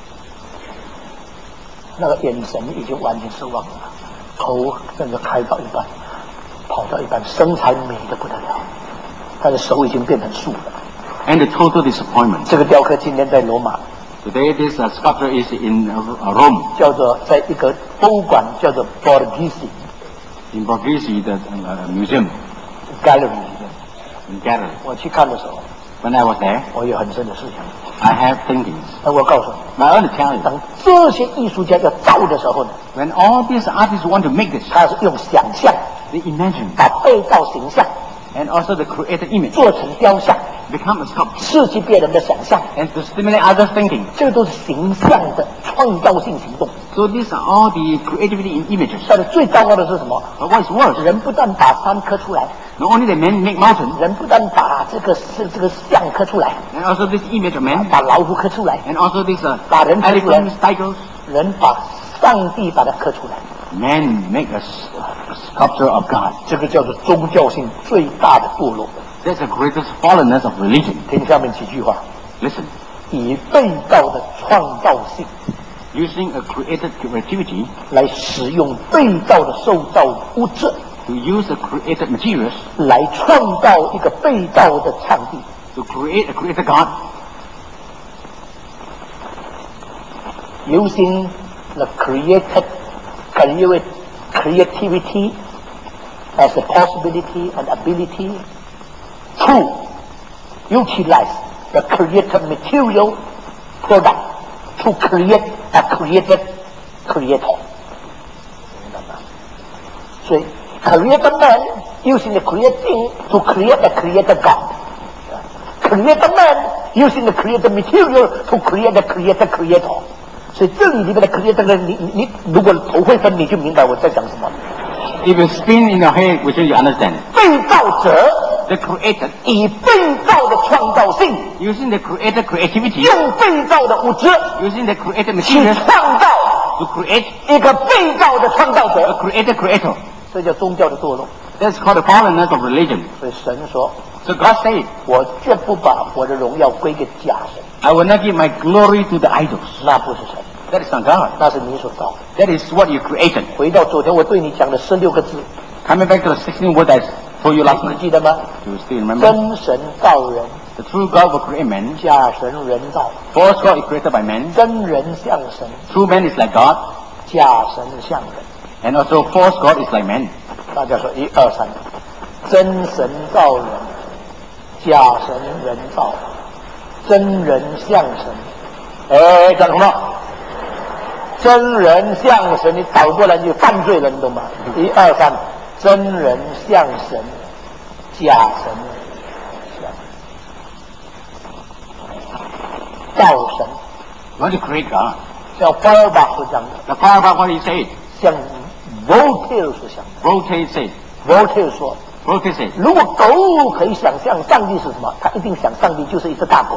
那个眼神已经完全失望了，头甚至开到一半，跑到一半，身材美得不得了，他的手已经变成树了。 And the total disappointment. 这个雕刻今天在罗马， Today this uh, sculpture is in uh, Rome, 叫做在一个博物馆叫做 Borghese in Borghese, the uh, museum, Gallery 里面。 in gallery. 我去看的时候， When I was there, 我有很深的思想。 I have thinkings. 那我告诉你， But I want to tell you, 当这些艺术家要造的时候呢， when all these artists want to make this, 他是用想象 they imagine 把被造形象 and also the created image 做成雕像， become a sculpture 刺激别人的想象， and to stimulate others' thinking. 这个都是形象的创造性行动。 So these are all the creativity in images. 但是最糟糕的是什么？ But what is worse, 人不但把山刻出来， not only the men make mountains, 人不但把这个是这个像刻出来， and also this image of men, 把老虎刻出来， and also this uh, 把人刻出来， elephants, tigers. 人把上帝把它刻出来， Men make a, s- a sculpture of God. 这个叫做宗教性最大的堕落。 That's the greatest fallenness of religion. 听下面几句话， Listen, 以被造的创造性 using a created creativity 来使用被造的受造物质， to use the created materials 来创造一个被造的上帝。 to create a created God, using the created creative creativity as a possibility and ability to utilize the created material product to create a created creator. 所以 created man using the creating to create a created God. Created man using the created material to create a created creator. 所以这里里面的 created 呢，你你如果头会分，你就明白我在讲什么。 If you spin in your head, which you understand. 被造者 The creator 以被造的创造性 using the creator creativity 用被造的物质 using the creator 去 material 创造 to create 一个被造的创造 a 者， creator creator. 这叫宗教的堕落。 That's called the fallenness of religion. 所以神说 So God said, 我绝不把我的荣耀归给假神， I will not give my glory to the idols. 那不是神， That is not God. 那是你所造的。 That is what you created. 回到昨天我对你讲的十六个字， Coming back to the sixteen words I told you last 你 night. 记得吗？ Do you still remember? 真神造人， The true God will create man. 假神人造， False God is created by man. 真人像神， True man is like God. 假神像人。 And also false God is like man. 大家说一二三，真神造人，假神人造，真人像神。哎，讲什么？真人像神，你倒过来你就犯罪了，你懂吗？一二三，真人像神，假神像造神， You want to create God. 像巴尔巴所讲的， The fire about what he said. 像 Voltaire 所讲的 Voltaire said. ，Voltaire 说。 Voltaire said. 如果狗可以想象上帝是什么，他一定想上帝就是一只大狗。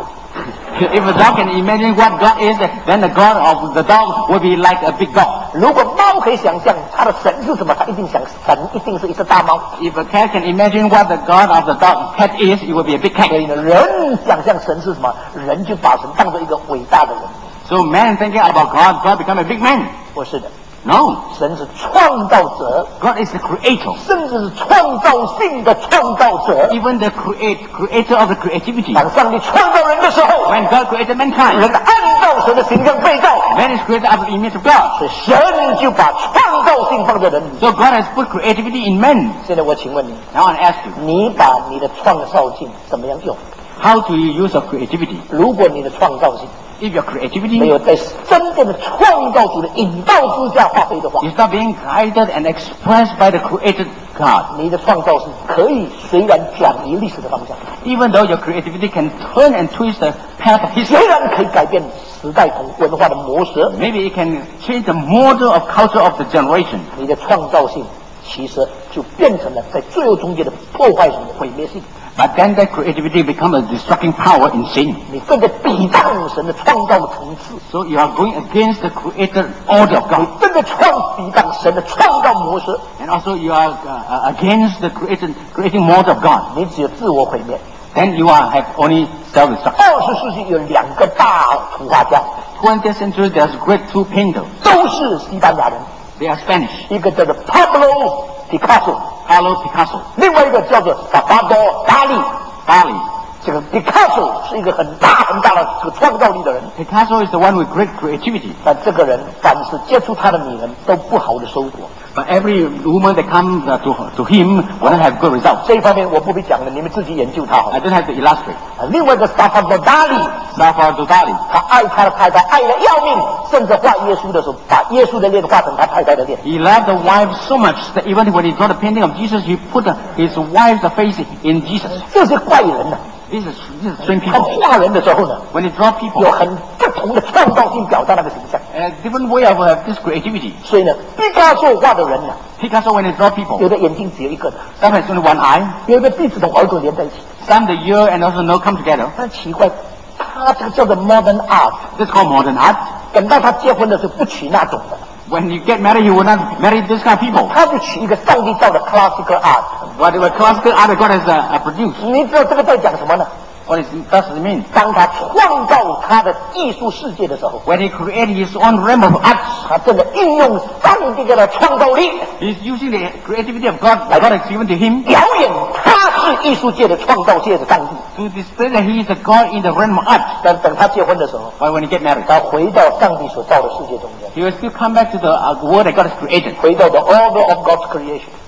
If a dog can imagine what God is, then the God of the dog will be like a big dog. 如果猫可以想象它的神是什么，它一定想神一定是一只大猫。 If a cat can imagine what the God of the dog cat is, it will be a big 所 cat. 以呢，人想象神是什么，人就把神当做一个伟大的人。 So man thinking about God, God become a big man. 不是的， No. 神是创造者， God is the creator. 甚至是创造性的创造者。 Even the create, creator of the creativity. 当上帝创造人的时候， When God created 人 mankind, 按照神的形象被造， man is created after the image of God. 所以神就把创造性放在人里。 So God has put creativity in man. 现在我请问你， Now I ask you, 你把你的创造性怎么样用？ how do you use your creativity? 如果你的创造性 If your 没 creativity 有在真正的创造主的引导之下发挥的话， is not being guided and expressed by the created God, 你的创造性可以虽然转移历史的方向， even though your creativity can turn and twist the path of history, 虽然可以改变时代同文化的模式， maybe it can change the model of culture of the generation. 你的创造性其实就变成了在最后终结的破坏性、毁灭性。 But then that creativity becomes a destructing power in sin. 你正在抵挡神的创造的层次， So you are going against the created order of 你 God. 正在创抵挡神的创造模式， And also you are uh, against the created, creating model of God. 你只有自我毁灭。 Then you are have only self-destruction. 二十世纪有两个大图画家， twentieth century there's great two painters. 都是西班牙人， They are Spanish. 一个叫做 Pablo Picasso， Pablo Picasso, 另外一个叫做萨巴多达利。 Bali. 这个 Picasso 是一个很大很大的这个创造力的人， Picasso is the one with great creativity. 但这个人凡是接触他的女人都不好的收果。 But every woman that comes uh, to, to him will not have good results. 这一方面我不必讲了，你们自己研究他好了。 I don't have to illustrate. 啊另外一个萨巴多达利， Salvador Dali, 他爱他的太太爱得要命，甚至画耶稣的时候，把耶稣的脸画成他太太的脸。 he loved the wife so much that even when he draw the painting of Jesus, he put uh, his wife's face in Jesus. 这些怪人呢、 This is, this is strange 他 people. 画人的时候呢， When he draw people, 有很不同的创造性表达那个形象。 a different way of uh, this creativity. 所以呢，毕加索画的人呢， Picasso, when he draw people, 有的眼睛只有一个的， some has only one eye, 有的鼻子同耳朵连在一起。 some the ear and also nose come together. 但奇怪，他这个叫做 modern art。 This is called modern art. 等到他结婚的时候，不娶那种的， When you get married, you will not marry this kind of people. 他就娶一个上帝造的 classical art。 Whatever classical art God has uh, uh, produced. 你知道这个在讲什么呢？ What is, does it mean? 当他创造他的艺术世界的时候， When he created his own realm of arts, 他正在运用上帝给他的创造力， he's using the creativity of God that God has given to him 表演他是艺术界的创造界的上帝。 to display that he is a God in the realm of art. 但等他结婚的时候， But when he get married, 他回到上帝所造的世界中间， he will still come back to the uh, world that God has created. 回到 the order of God's creation。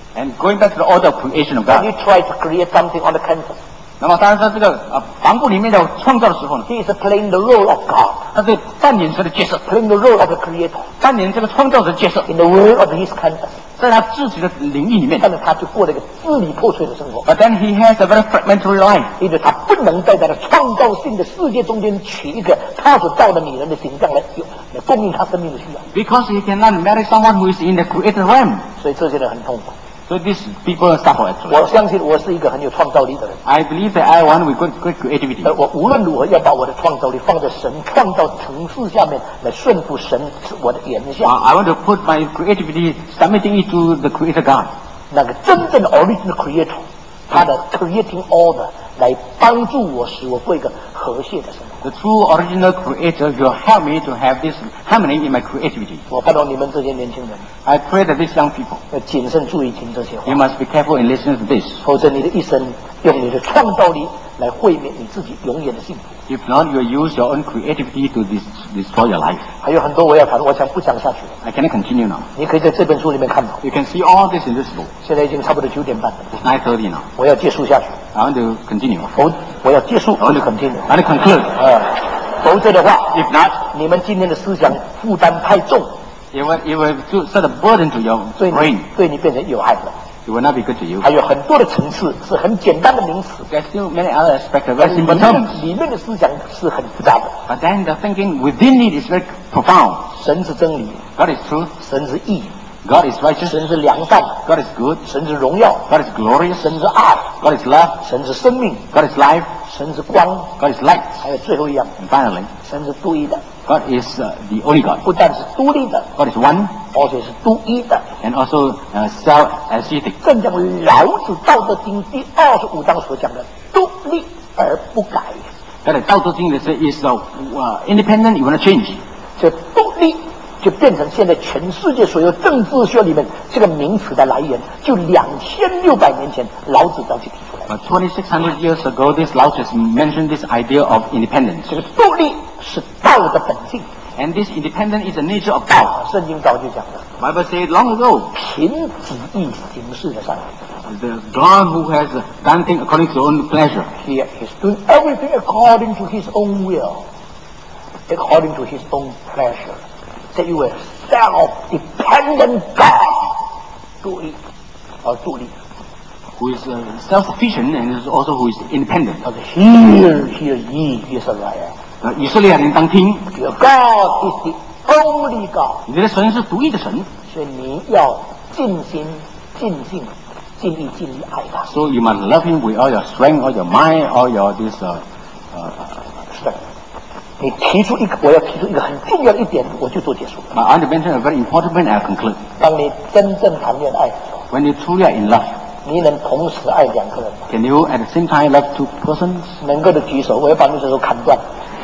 And going back to the order of creation of When you God. try to create something on the canvas, 那么当然在这个呃房屋里面的创造的时候呢， he is playing the role of God, 他是扮演神的角色， playing the role of the creator 扮演这个创造者的角色， in the world of his canvas. 在他自己的领域里面。 但是他就过了一个支离破碎的生活， But then he has a very fragmentary life. 因为他不能在他的创造性的世界中间取一个他所造的女人的形象来有来供应他生命的需要， Because he cannot marry someone who is in the created realm. 所以这些人很痛苦。 So these people suffer actually. 我相信我是一个很有创造力的人， I believe that I one with good, good creativity. 而我无论如何要把我的创造力放在神创造层次下面来顺服神是我的原 Uh, 相， I want to put my creativity, submitting it to the creator God. 那个真正的 original creator， 他的 creating order 来帮助我，使我过一个和谐的生活。 The true original creator will help me to have this harmony in my creativity. 我盼望你们这些年轻人 I pray that these young people, 要谨慎注意听这些话 you，must be careful in listening to this. 否则你的一生用你的创造力来毁灭你自己永远的幸福。 If not, you will use your own creativity to dis- destroy your life. 还有很多我要谈，我想不讲下去了。 I cannot continue now. 你可以在这本书里面看到， You can see all this in this book. 现在已经差不多九点半了， It's nine thirty now. 我要结束下去。 I want to continue. 否，我要结束，我就 continue。 I want to conclude. 呃，否则的话， If not, 你们今天的思想负担太重， it will, it will to set a burden to your 对你 brain. 对你变成有害的。 It will not be good to you. 还有很多的层次是很简单的名词， There's still many other aspects, of 但 very 是里 simple 面 terms. 里面的思想是很复杂的。 But then the thinking within it is very profound. 神是真理， God is truth. 神是义， God is righteous. 神是良善， God is good. 神是荣耀， God is glorious. 神是爱， God is love. 神是生命， God is life. 神是光， God is light. 还有最后一样， And finally, 神是独一的， God is uh, the only God. 不但是独立的， God is one 而且是独一的。 and also uh, self-existing. 正像老子《道德经》第二十五章所讲的，独立而不改。 在《道德经》里 say is uh, uh, independent, you want to change. 这独立就变成现在全世界所有政治学里面这个名词的来源，就两千六百年前老子早就提出来。 But twenty-six hundred years ago, this Lao Tzu mentioned this idea of independence. 这个独立是道的本性， And this independence is the nature of Tao. 圣经早就讲了， Bible said long ago, 凭旨意行事的上帝。 the God who has done things according to his own pleasure. He is doing everything according to his own will, according to his own pleasure. 这一位 self-dependent God， 独立而独立。 Who is uh, self-sufficient and is also who is independent. 他说 Hear, hear ye, Israel. 呃，以色列人当听， Your God is the only God. 你的神是独一的神， 所以你要尽心、尽性、尽力、尽力爱他。 so you must love him with all your strength, all your mind, all your this. Uh, uh, 是的，你提出一个，我要提出一个很重要的一点，我就做结束。 I want to mention a very important point and I'll conclude. 当你真正谈恋爱的时候， When you truly are in love, 你能同时爱两个人吗？ can you at the same time love two persons? 能够的举手，我要把你的手砍断，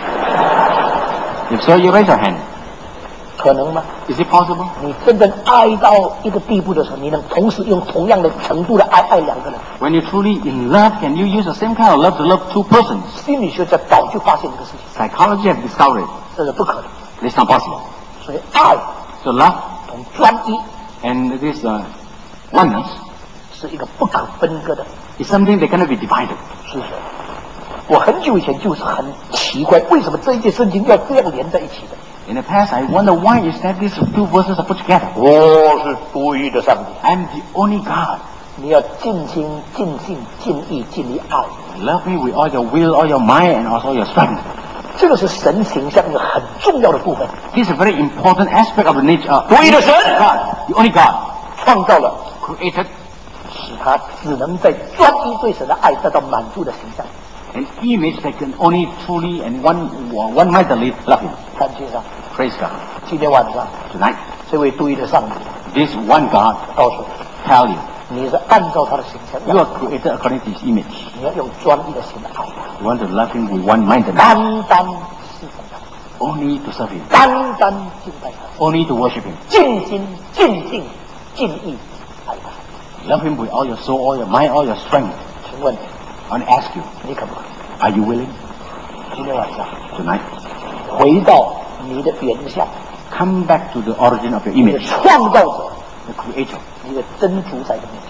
If so, you raise your hand. 可能吗？ Is it possible? 你真正爱到一个地步的时候，你能同时用同样的程度的爱爱两个人？ When you're truly in love, can you use the same kind of love to love two persons? 心理学家早就发现这个事情， Psychology have discovered it. 这是不可能。 It's not possible. 所以爱 So love 同专一 and this uh, oneness 是一个不可分割的。 is something that cannot be divided. 是不是？我很久以前就是很奇怪，为什么这一件事情要这样连在一起的？ In the past, I wonder why is that these two verses are put together. 我是独一的上帝， I'm the only God. 你要尽心、尽性、尽意、尽力爱。 Love me with all your will, all your mind, and also your strength. 这个是神形象一个很重要的部分。 This is a very important aspect of the nature of 独一的神 God, the only God, 创造了， created 使他只能在专一对神的爱得到满足的形象。 an image that can only truly and one one mindedly love Him. 感谢上， Praise God. 今天晚上 Tonight, 这位独一的上帝 this one God 告诉你， tell you, 你是按照他的形象， you are created according to His image. 你要用专一的心来爱他， You want to love Him with one mindedness, 单单侍奉他， only to serve Him, 单单敬拜他。 only to worship Him. 尽心、尽性、尽意爱他。 Love Him with all your soul, all your mind, all your strength. 请问 I want to ask you, 你可不可以？ are you willing 今天晚上 tonight 回到你的原相， come back to the origin of your 你的 image, 创造者， the Creator, 你的真主宰的面前，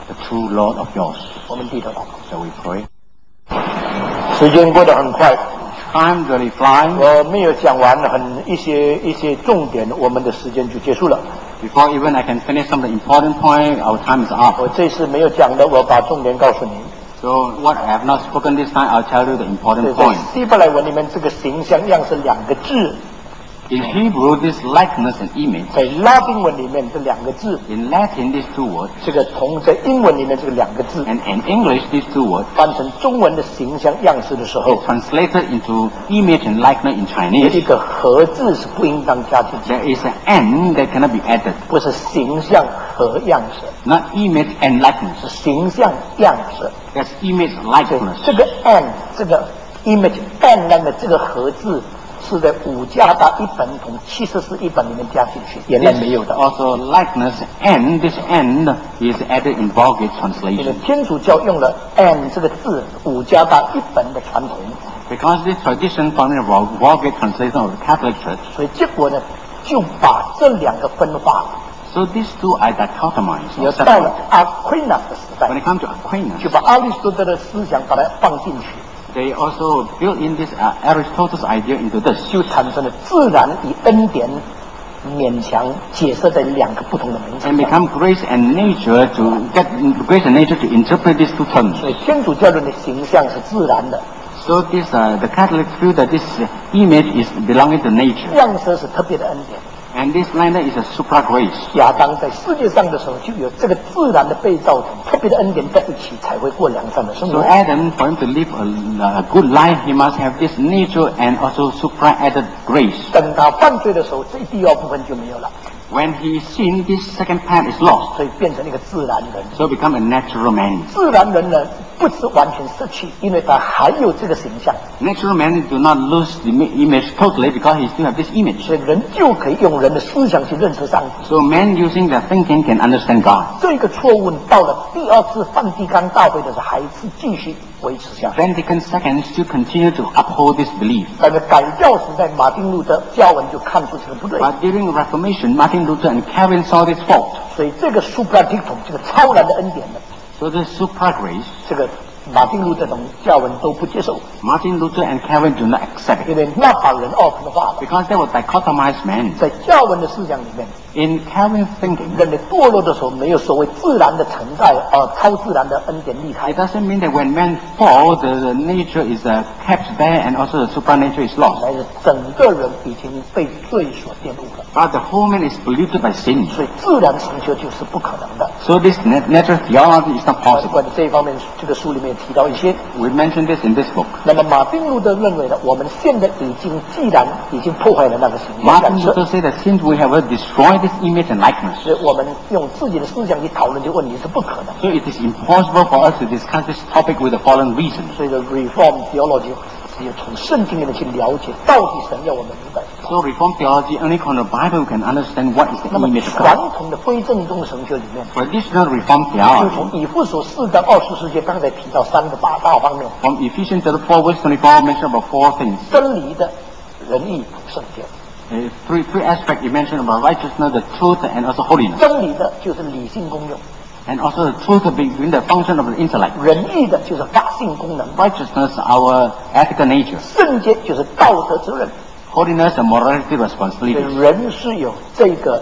the true Lord of yours. 我们低头祷告。 Shall we pray? 时间过得很快， Time really flying. 我没有讲完很一些一些重点，我们的时间就结束了。 Before even I can finish some of the important point, our time is up. 我这次没有讲的，我把重点告诉你。 So what I have not spoken this time, I'll tell you the 对 important 在 point. 希伯来文里面，这个形象样是两个字， In Hebrew, this likeness and image. 在拉丁文里面这两个字， In Latin, these two words. 这个同在英文里面这个两个字， And in English, these two words 翻成中文的形象样式的时候 is，translated into image and likeness in 有一 Chinese. 个和字是不应当加进去， There is an n that cannot be added. 不是形象和样式， Not image and likeness. 是形象样式。 That's image 对 likeness. 这个 and 这个 image and 那个这个和字是在五加大一本同七十四一本里面加进去，原来 This 没有的。 also likeness and this and is added in Vulgate 因为 translation. 天主教用了 and 这个字五加大一本的传统， Because this tradition found in Vul- Vulgate translation of the Catholic Church, 所以结果呢就把这两个分化。 so these two are dichotomized 也 or 到了 separated. Aquinas 的时代 When，it comes to Aquinas, 就把阿里士多德的思想把它放进去， they also built in this uh, Aristotle's idea into this. 就产生了自然与恩典勉强解释在两个不同的名词 And 上。 become grace and nature to get grace and nature to interpret these two terms. 所以天主教人的形象是自然的， So this uh, the Catholics feel that this uh, image is belonging to nature, 样式是特别的恩典。 and this likeness is a supra grace. 亚当在世界上的时候，就有这个自然的被造种，特别的恩典在一起，才会过良善的生 So 活。 Adam, for him to live a, a good life, he must have this nature and also supra added grace. 等他犯罪的时候，这第二部分就没有了， When he sinned, this second part is lost. 所以变成一个自然人。 So become a natural man. 自然人呢，不是完全失去，因为他还有这个形象， Natural men do not lose the mi- image totally because he still have this image. 所以人就可以用人的思想去认识上帝。 So man using their thinking can understand God. 这个错误到了第二次梵蒂冈大会的时候，还是继续维持下去。 Vatican Second still continue to uphold this belief. 但是改教时代，马丁路德教文就看出这个不对， But during the Reformation, Martin Luther and Calvin saw this fault. 所以这个 supradictum 这个超然的恩典呢， So this supra grace, 这个马丁路德等教文都不接受， Martin Luther and Calvin do not accept 因 it 为那把人二分化了。 because they were dichotomized men. 在教文的思想里面， In Calvin's thinking, 人类堕落的时候，没有所谓自然的存在，呃，超自然的恩典离开 it，doesn't mean that when men fall, the, the nature is uh, kept there and also the supranature is lost. 乃是整个人已经被罪所玷污了， But the whole man is polluted by sin. 所以自然成就就是不可能的。 So this nat- natural theology is not 关 possible. 于这一方面，这个书里面也提到一些。 We mentioned this in this book. 那么马丁路德认为呢，我们现在已经既然已经破坏了那个形象 Martin 样 Luther 式， said that since we have uh, destroyed this image and likeness, 所以我们用自己的思想去讨论这个问题是不可能。 so it is impossible for us to discuss this topic with the following reasons. 所以的 reform theology 只有从圣经里面去了解，到底神要我们明白。 So Reformed theology, only from the Bible we can understand what is the 那么 image of 传 God. 统的非正宗神学里面， Traditional Reformed 就 theology, 从以弗所四章二十四节刚才提到三个大大方面： from Ephesians chapter four, verse twenty-four, mentioned about four things. 真理的、仁义、圣洁。 Uh, three, three aspects you mentioned about righteousness, the truth, and also holiness. 真理的就是理性功用， And also the truth between the function of the intellect. 仁义的就是法性功能， Righteousness, our ethical nature. 圣洁就是道德责任。 Holiness and morality 所以 responsibilities. 人是有这个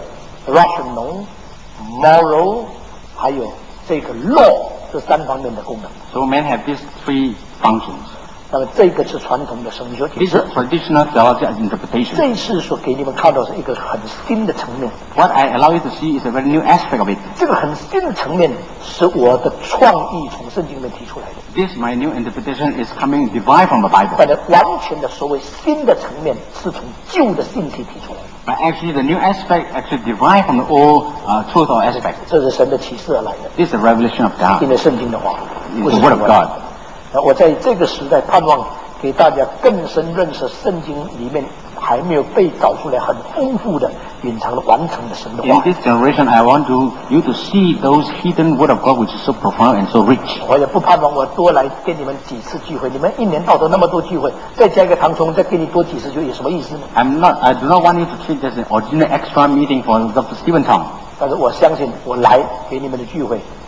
rational、moral，还有这个 law 这三方面的功能。 So men have these three functions. 那么这个是传统的神学体 This 制 is。traditional theology as interpretation. 这一次所给你们看到是一个很新的层面， What I allow you to see is a very new aspect of it. 这个很新的层面是我的创意从圣经里面提出来的。 This, my new interpretation, is coming derived from the Bible. 本来完全的所谓新的层面是从旧的信息提出来的， But actually, the new aspect actually derived from the old uh, truth or aspect. 这是神的启示而来的， This is a revelation of 因 God. 为圣经的话 It's 不是 the word of 我的 God. 那我在这个时代盼望给大家更深认识圣经里面还没有被找出来很丰富的、隐藏的、完整的神的 In 话。 this generation, I want to, you to see those hidden word of God which is so profound and so rich. 我也不盼望我多来给你们几次聚会，你们一年到头那么多聚会，再加一个唐崇，再给你多几次聚会，有什么意思呢？ I'm not, I do not want you to treat this as an ordinary extra meeting for Doctor Stephen Tong. 但是我相信，我来给你们的聚会，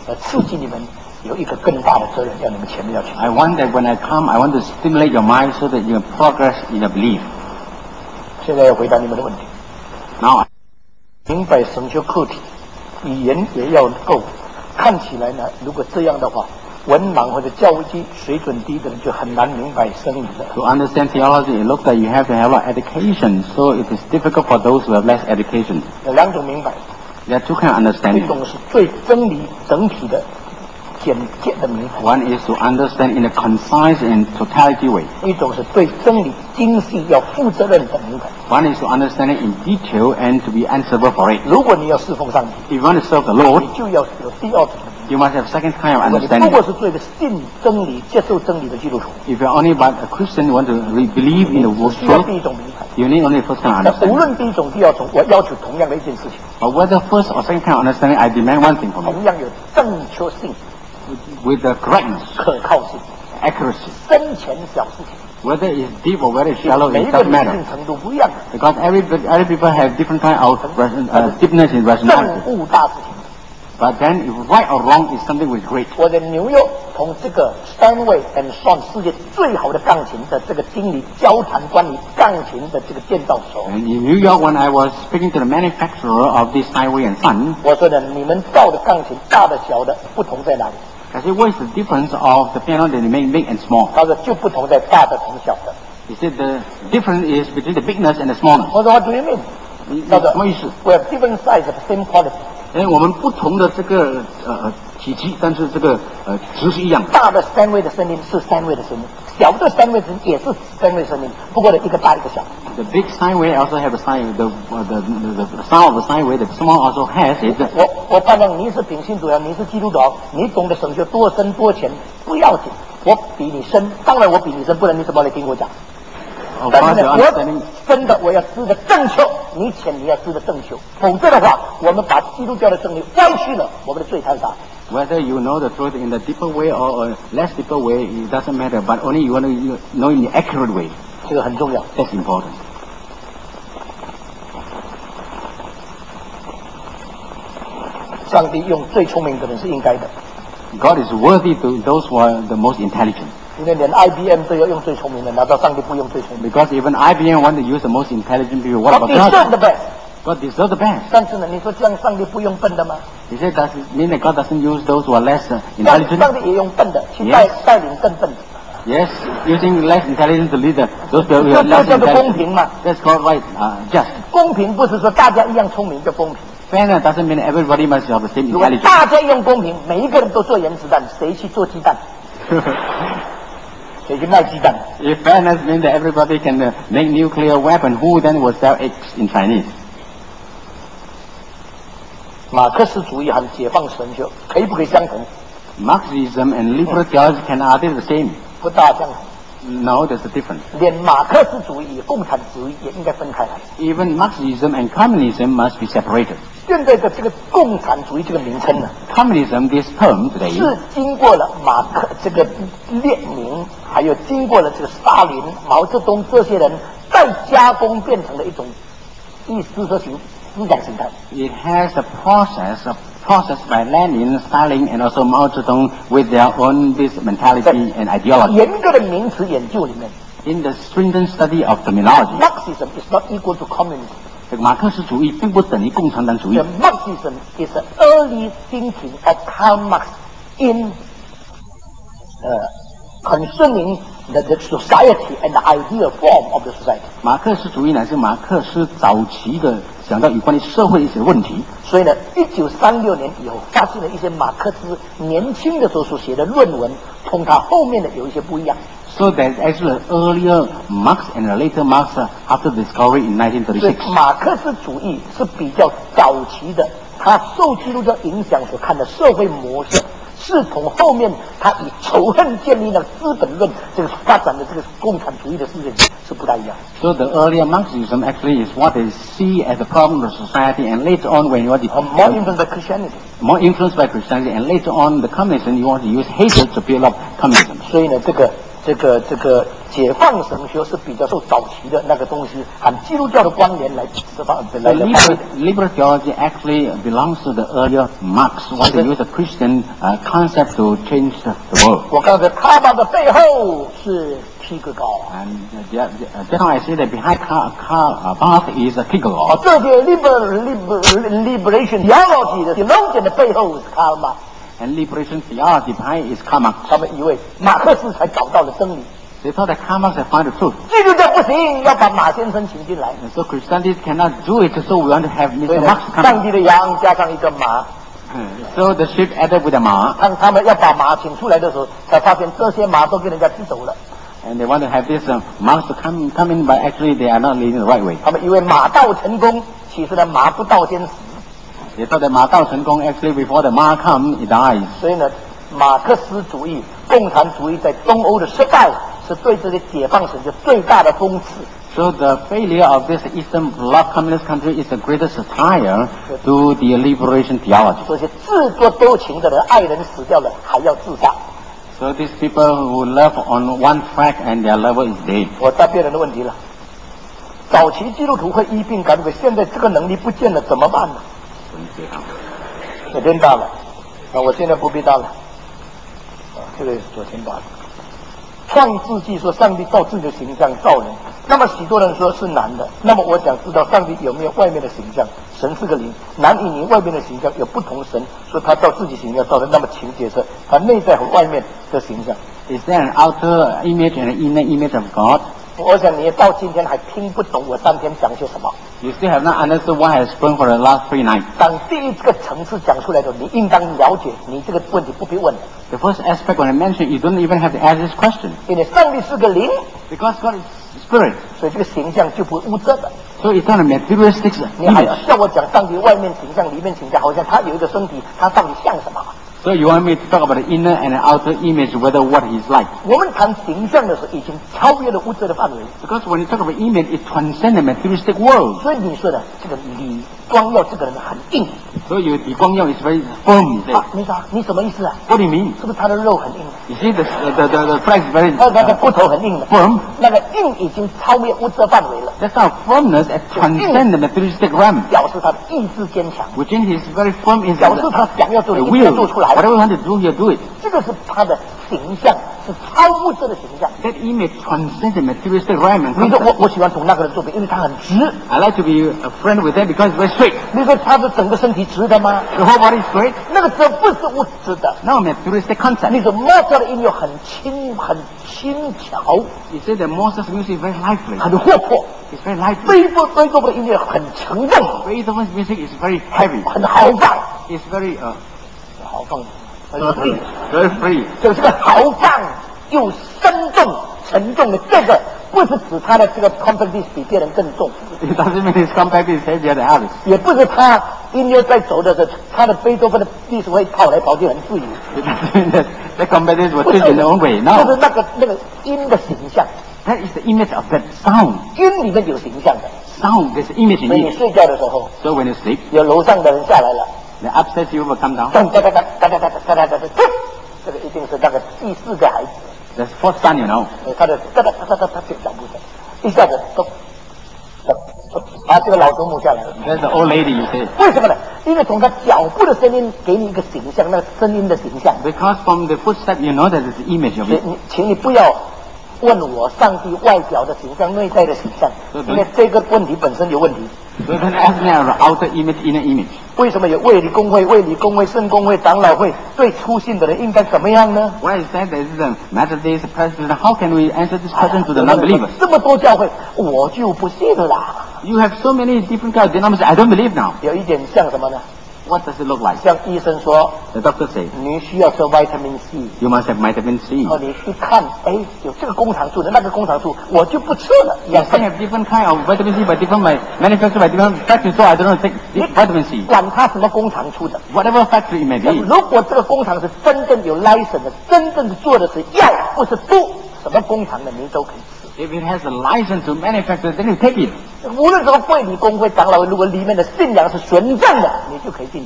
呃刺激你们有一个更大的责任，要你们前面要去。 I want that when I come, I want to stimulate your mind so that you progress in your belief. 现在要回答你们的问题。 Now, 明白神学课题，语言也要够。看起来呢，如果这样的话，文盲或者教育水准低的人就很难明白真理的。 to understand theology, it looks like you have to have a lot of education, so it is difficult for those who have less education. 有两种明白， There are two kind of 一 understanding. 种是对真理整体的简洁的明白， One is to understand in a concise and totality way. 一种是对真理精细要负责任的明白。 One is to understand it in detail and to be answerable for it. 如果你要侍奉上帝， If you want to serve the Lord, 你就要有第二种的明白。 you must have second kind of 如果你不 understanding. 过是做一个信真理、接受真理的基督徒， If you're only but a Christian, you want to re- believe in the 你 word 只需要 truth, 第一种明白。 you need only first kind of 那无 understanding. 论第一种、第二种，我要求同样的一件事情， But whether first or second kind of understanding, I demand one thing from you. 同样有正确性、 With the correctness, 可靠性、 accuracy. 深浅小事情， Whether it's deep or whether it's shallow, 每 it 一个 doesn't 理 matter. 性程度不一样的。 Because every every people have different kind of ration, uh, deepness in 正 rationality. 误大事情。 But then, if right or wrong is something with great. 我在纽约同这个 Steinway and Son 世界最好的钢琴的这个经理交谈关于钢琴的这个建造手， And in New York, when I was speaking to the manufacturer of this Steinway and Son, 我说呢，你们造的钢琴大的小的不同在哪里？ I said, what is the difference of the piano that you make big and small? 他说就不同在大的同小的。 He said the difference is between the bigness and the smallness. 我说 What do you mean？ 你他说什么意思？ We have different size of the same quality。 因为我们不同的这个呃体积，但是这个呃值是一样的。 大的三位的声音是三位的声音，小的三位声音也是三位声音，不过呢一个大一个小。 The big Steinway also have a sign. The uh, the, the the sound of the Steinway. The small also has it. 我我盼望你是秉信主要，你是基督徒，你懂得神学多深多浅不要紧，我比你深，当然我比你深，不然你怎么来听我讲？ Of 但 course, 是 your 呢， understanding. 我真的我要知的正确，你浅你要知的正确，否则的话，我们把基督教的真理歪曲了，我们的罪太大。 Whether you know the truth in the deeper way or a less deeper way, it doesn't matter. But only you want to know in the accurate way. 这个很重要。 That's important. 上帝用最聪明的人是应该的， God is worthy to those who are the most intelligent. 因为连 I B M 都要用最聪明的，难道上帝不用最聪明 Because even I B M want to use the most intelligent people. What ？God about deserve the God? best。 God deserves the best. 但是呢，你说这样上帝不用笨的吗？ He said, does it mean that God doesn't use those who are less uh, 上 intelligent? 上帝也用笨的去带 Yes 带领更笨的， Yes, using less intelligent to lead the, those people who 这 are 这 less 叫做公 intelligent. 平嘛？ That's called right, uh, just. 公平不是说大家一样聪明就公平。 Fairness doesn't mean everybody must have the same 如果 intelligence. 大家用公平，每一个人都做原子弹，谁去做鸡蛋？谁去卖鸡蛋？ If fairness means that everybody can uh, make nuclear weapon, who then will sell eggs in Chinese? 马克思主义和解放神学可以不可以相同？ Marxism and liberal theology can are they the same? 不大相同。 No, there's a difference. 连马克思主义与共产主义也应该分开来。 Even Marxism and communism must be separated. 现在的这个共产主义这个名称呢， Communism, this term today, 是经过了马克这个列宁，还有经过了这个斯大林、毛泽东这些人再加工变成了一种意思说形思想形态。 it has a process, a process by Lenin, Stalin, and also Mao Zedong with their own this mentality and ideology. 严格的名词研究里面 In the stringent study of terminology, ，Marxism is not equal to communism. 这个马克思主义并不等于共产党主义 The。Marxism is the early thinking of Karl Marx in uh, concerning the, the society and the ideal form of the society. 马克思主义乃是马克思早期的想到有关于社会的一些问题， 所以呢，一九三六年以后发现了一些马克思年轻的时候所写的论文，同他后面的有一些不一样。 so that actually earlier Marx and later Marx uh, after discovery in nineteen 所以 thirty-six. 马克思主义是比较早期的，他受基督教影响所看的社会模式，是从后面他以仇恨建立了《资本论》这个发展的这个共产主义的世界是不大一样。 So the earlier Marxism actually is what they see as a problem of society, and later on when you want to, Uh, more influenced by Christianity. more influenced by Christianity, and later on the communism you want to use hatred to build up communism. 所以呢，这个这个这个解放神学是比较受早期的那个东西，按基督教的观念来释放来 The 来 liberal, liberal theology actually belongs to the earlier Marx, what they use a Christian uh, concept to change the, the world. 我刚才卡巴的背后是提格高。 And uh, just now I say that behind Karl, Karl uh, Barth is a 哦， Kierkegaard. 这些 liber liber liberation theology 的 theologian 的背后是卡尔马， And liberation theology behind is Karl Marx. 他们以为马克思才找到了真理， They thought that Karl Marx had found the truth. 基督教不行，要把马先生请进来。 And so Christianity cannot do it, so we want to have 所以 Mister 呢 Marx， come 上 in. 帝的羊加上一个马， So the sheep added with the ma, 当他们要把马请出来的时候，才发现这些马都被人家踢走了。 and they want to have this uh, Marx to come, come in, but actually they are not leading the right way. 他们以为马到成功，其实呢马不到先死。 They thought that Ma Dao Chen Gong, actually before the Ma come, it dies. 所以呢，马克思主义、共产主义在东欧的失败，是对这些解放神学最大的讽刺。 So the failure of this Eastern Bloc communist country is the greatest satire to the liberation theology. 这些自作多情的人，爱人死掉了还要自杀。 So these people who love on one track and their lover is dead. 我答别人的问题了。早期基督徒会医病赶鬼，现在这个能力不见了，怎么办呢？昨天到了，啊，我现在不必到了。啊，这个是昨天到的。创世纪说上帝照自己的形象造人，那么许多人说是男的，那么我想知道上帝有没有外面的形象？神是个灵，男与女外面的形象有不同神，说他照自己形象造人，那么请解释他内在和外面的形象。 Is there an outer image and an inner image of God? 我想你到今天还听不懂我三天讲些什么。 You still have not understood what I have spoken for the last three nights. 当第一个层次讲出来的，你应当了解，你这个问题不必问， The first aspect when I mentioned, you don't even have to ask this question. 因为上帝是个灵， Because God is spirit. 所以这个形象就不会污遮的。 So it's not a materialistic 你还要 image. 叫我讲上帝外面形象、里面形象，好像他有一个身体，他到底像什么？ So you want me to talk about the inner and the outer image, whether what he's like. 我们谈形象的时候，已经超越了物质的范围。 Because when you talk about image, it transcends the materialistic world. 所以你说的这个李光耀这个人很硬 So you, Li Guangyao is very firm, you say. 啊，你说你什么意思啊？ What do you mean? 是不是他的肉很硬？ You see, the, the, the, the flesh is very 他他的 uh, 骨头很硬的， firm. 那个硬已经超越物质范围了， That's how firmness it transcends the materialistic realm. 表示他的意志坚强， Within he is very firm in 表示 the, 他想要做的 the 一定要 will. 做出来。 Whatever you want to do, he'll do it. 这个是他的形象，是超物质的形象。 That image transcends the materialistic realm. And 你说 concept. 我我喜欢同那个人做比，因为他很直。 I like to be a friend with him because he's very straight. 你说他的整个身体直的吗？ The whole body is straight. 那个直不是物质的。 No materialistic concept. 你说莫扎的音乐很轻很轻巧， You say that Moses' music is very lively. 很活泼； It's very lively. 贝多贝多的音乐很沉重， Beethoven's music is very heavy. 很豪放， It's very uh, 豪放， very free. 就这个豪放又生动沉重的这个，不是指他的这个 competence 比别人更重， It doesn't mean his compact is heavier than others. 也不是他音乐在走的时候，他的贝多芬的历史会跑来跑去很自由， It doesn't mean that the competitors will 不 choose in their own way. 就 No. 是那个那个音的形象， That is the image of that sound. 音里面有形象的， Sound, there's image in 所以你 it. 睡觉的时候， So when you sleep, 有楼上的人下来了。 the upstairs you will come down. 噔哒哒哒哒哒哒哒哒哒哒，这个一定是那个第四个孩子， There's fourth son, you know. 他的哒哒哒哒哒哒就讲不出来，一下子都，啊，这个老祖母下来了， There's the old lady, you say. 为什么呢？因为从他脚步的声音给你一个形象，那个声音的形象， Because from the footstep, you know that it's the image of 所以 it. 你，请你不要问我上帝外表的形象、内在的形象，因为这个问题本身有问题。 So then ask me about outer image, inner image. 为什么有卫理公会、卫理公会、圣公会、长老会？对初信的人应该怎么样呢？ Why is that? There is a Methodist president. How can we answer this question to the non-believers? 这么多教会，我就不信了。 You have so many different kind of denominations. I don't believe now. 有一点像什么呢？ What does it look like? 像医生说， The doctor says 你需要吃 vitamin C， you must have vitamin C. 然后你去看，哎，有这个工厂出的，那个工厂出，我就不吃了。一 Yes, 样 they have different kind of vitamin C, but different by manufactured by different factories. So I don't know take vitamin C. 管它什么工厂出的， Whatever factory it may be. 如果这个工厂是真正有 license 的，真正做的是药，不是毒，什么工厂的你都可以吃。 If it has a license to manufacture, then you take it. 无论什么会理公会、长老会，如果里面的信仰是纯正的，你就可以进去。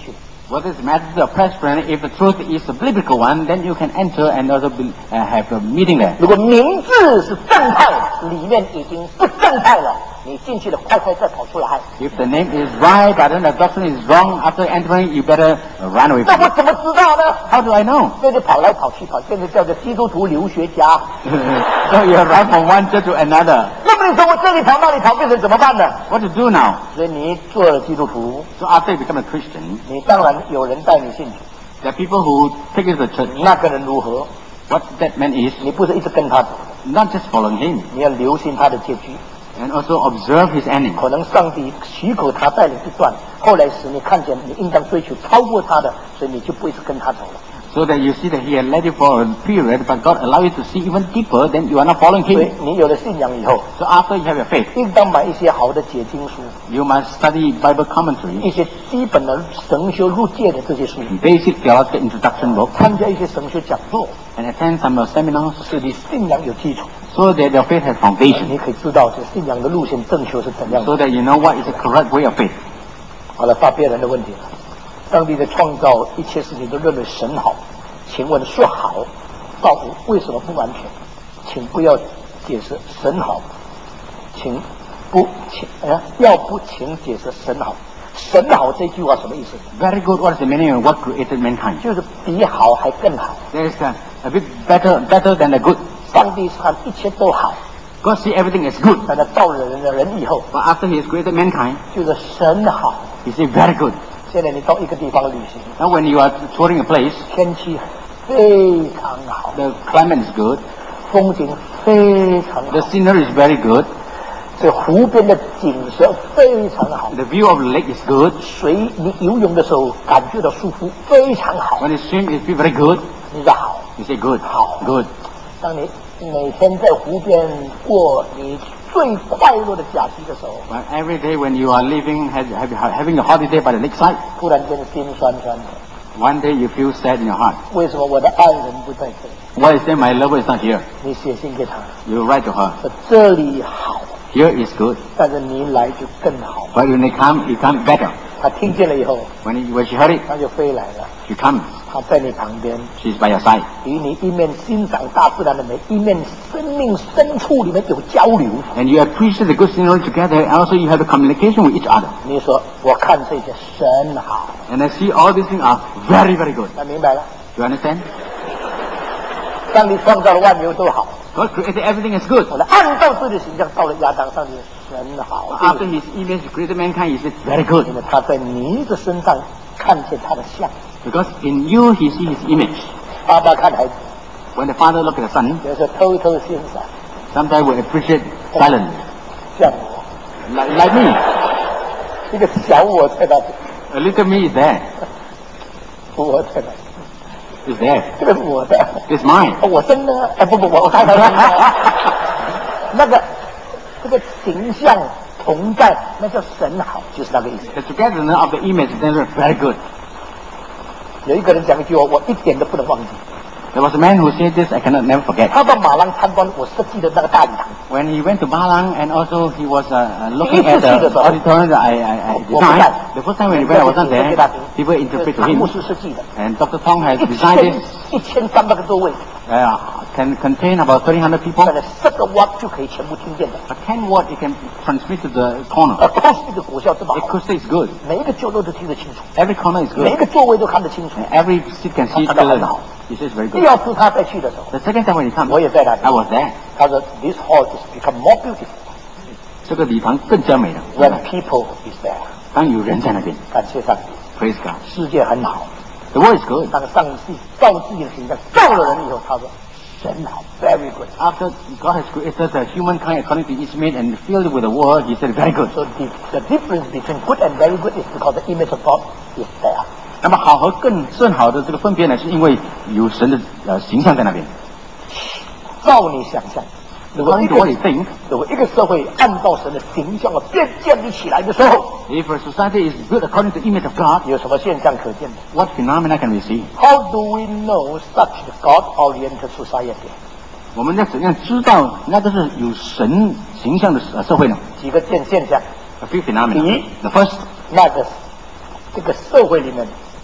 Whether it's matters of president, if the truth is a biblical one, then you can enter and also be, uh, have a meeting there. 如果名字是正派，里面已经不正派了，你进去了快快再跑出来。 If the name is right, but then the doctrine is wrong, after entering, you better run away 那 from 我 it. 怎么知道呢？ How do I know? 所以就跑来跑去跑，现在叫做基督徒留学家。 So you run from one church to another. 那么你从我这里跑那里跑，变成怎么办呢？ What to do now? 所以你做了基督徒， So after you become a Christian, 你当然有人带你进去。 there are people who take you to the church. 那个人如何？ What that man is, 你不是一直跟他走， not just following him, 你要留心他的结局。 and also observe his ending. 可能上帝许可他带领一段，后来使你看见你应当追求超过他的，所以你就不会跟他走了。 So that you see that he had led you for a period, but God allowed you to see even deeper, then you are not following 所以 him. 你有了信仰以后， So after you have your faith, 应当买一些好的解经书， you must study Bible 一 commentary, 些基本的神学入界的这些书， basic theological introduction book, 参加一些神学讲座， and attend some uh, seminars, 使你信仰有基础， so that your faith has 你 foundation, 可以知道这信仰的路线正确是怎样的。 so that you know what is the correct way of faith. 好了，发别人的问题了。上帝在创造一切事情都认为神好，请问说好，造物为什么不完全？请不要解释神好，请不请呃要不请解释神好。神好这句话什么意思？ Very good. What is the meaning of what created mankind? 就是比好还更好。 There is a, a bit better, better than the good. 上帝看一切都好， God see everything is good, 但他造了人的人以后， but after He has created mankind, 就是神好。 He say very good. 现在你到一个地方旅行， Now when you are touring a place, 天气非常好， the climate is good, 风景非常 the 好， scenery is very good, 这湖边的景色非常好， the view of the lake is good. 水你游泳的时候感觉到舒服，非常好。 When you swim, you feel very good. 你说好， You say good, How? good. 当你每天在湖边过你最快乐的假期的时候， But every day when you are living, have, have, having a holiday by the lakeside, 突然间心酸酸的。 one day you feel sad in your heart. 为什么我的爱人不在这里？ Why is that my lover is not here? 你写信给他， You write to her. 说这里好， Here is good. 但是你来就更好。 But when they come, you come better. 他听见了以后， When, he, when she heard it, 他就飞来了， she comes. 他在你旁边， She's by your side. 与你一面欣赏大自然的美，一面生命深处里面有交流。 And you appreciate the good scenery together, and also you have a communication with each other. 你说我看这些神好， And I see all these things are very, very good. 那明白了？ You understand? 上帝创造了万有都好， God created everything is good. 后来按照自己的形象造了亚当，上帝神好。 After His image created mankind, He said very good. 因为他在你的身上看见他的像。 Because in you He sees His image. 爸爸看孩子， When the father looks at the son, 有时候偷偷欣赏， sometimes we appreciate silently. 像我， Like, like me, 一个小我在那里， a little me is there. 我在那里， Is there. 这个是我的， It's mine. 我真的，哎不不，我我刚才那个这个形象同在，那叫神好，就是那个意思。 The togetherness of the image is then very good. 有一个人讲一句话，我一点都不能忘记。 There was a man who said this, I cannot never forget. 他到马郎参观我设计的那个大礼堂， When he went to Balang and also he was uh, uh, looking at the 第一次去的时候， auditorium that I, I, I 我不在。 designed, the first time when he went, I wasn't there. People interpret to 唐牧 him, 师设计的， and Doctor Tong has 一 designed 千 this, 一千三百个座位， uh, can contain about thirteen hundred people. 大概十个 watt 就可以全部听见的。 A ten watt it can transmit to the corner. 而 acoustic 的果效这么好， Acoustic is good. 每一个角落都听得清楚， Every corner is 每一 good. 个座位都看得清楚。 Every seat can see it 他看得很 clearly. 好。 He says very 第 good. 二次他再去的时候， The second time when he comes, 我也在那里 I。was there. 他说 This hall is become more beautiful 这个礼堂更加美了。 when people is there。 当有人在那边感谢上帝， ，Praise God. 世界很好。 The world is good. 当上帝造自己的形象造了人以后，他说神好 ，very good。 After God has created the humankind according to His image and filled it with the word, He said very good. So the, the difference between good and very good is because the image of God is there。 那么好和更甚好的这个分别呢，是因为有神的呃形象在那边。 照你想象，如果一 According to 个 what you think, 如果一个社会按照神的形象而变建立起来的时候， if a society is built according to the image of God, 有什么现象可见的 what phenomena can we see? ？How do we know such a God-oriented society？ 我们要怎样知道那个是有神形象的呃社会呢几个现现象， ？A few phenomena. Mhm. The first, 那个这个社会里面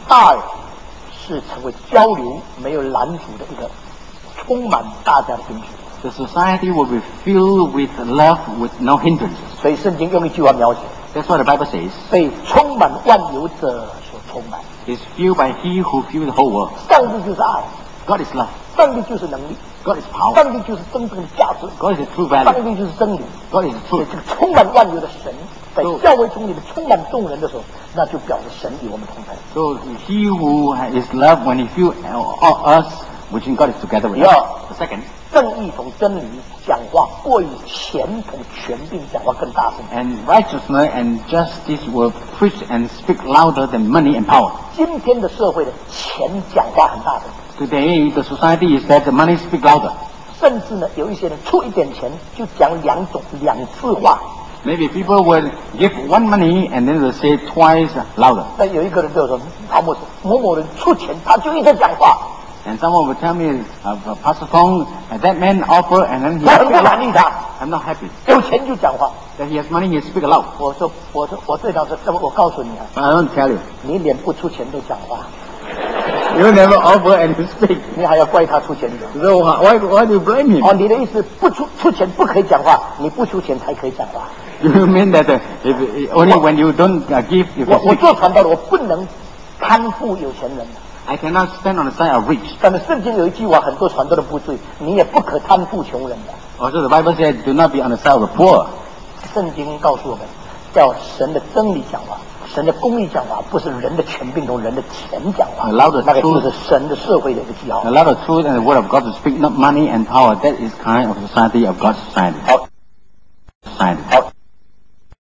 爱是成为交流没有拦阻的一个充满大家的兵器。 The society will be filled with love with no hindrances. 所以圣经用一句话描写， That's what the Bible says. 被充满万有者所充满。 It's filled by He who fills the whole world. 上帝就是爱， God is love. 上帝就是能力， God is power. 上帝就是真正的价值， God is the true 上 value. 帝就是真理。 God is the 所以 truth. 这个充满万有的神，在教会中里面充满众人的时候，那就表示神与我们同在。 So He who is love, when He fills us, which in God is together with us. Yeah. The second. 正义同真理讲话，过于钱同权柄讲话更大声。 And righteousness and justice will preach and speak louder than money and power. 今天的社会的钱讲话很大声， Today, the society is that the money speak louder. 甚至呢，有一些人出一点钱就讲两种两次话。 Maybe people will give one money and then they'll say twice louder. 那有一个人对我说：“曹牧师，某某人出钱，他就一直讲话， And someone will tell me, uh, Pastor Tong, uh, that man offer and then he 我很不 speak 满意 loud. 他， I'm not happy 有钱就讲话。 that he has money, he speak loud. ” 我说：“我说我对他说，那么我告诉你啊， But I want to tell you, 你连不出钱都讲话， you never offer and you speak. 你还要怪他出钱的？ So why, why do you blame him? 哦，你的意思不出出钱不可以讲话，你不出钱才可以讲话。 You mean that uh, if, only when you don't uh, give, you 我 can 我 speak? 做传道的，我不能攀附有钱人的。 I cannot stand on the side of rich. 但是圣经有一句话，很多传道的不注意，你也不可攀附穷人的。 Also, the Bible said, do not be on the side of the poor. 圣经告诉我们，要神的真理讲话，神的公义讲话，不是人的权柄同人的钱讲话。 Allow the 那个就 truth, 是神的社会的一个记号 a。lot of truth and the word of God to speak, not money and power. That is kind of society of God's society. 好， society. 好。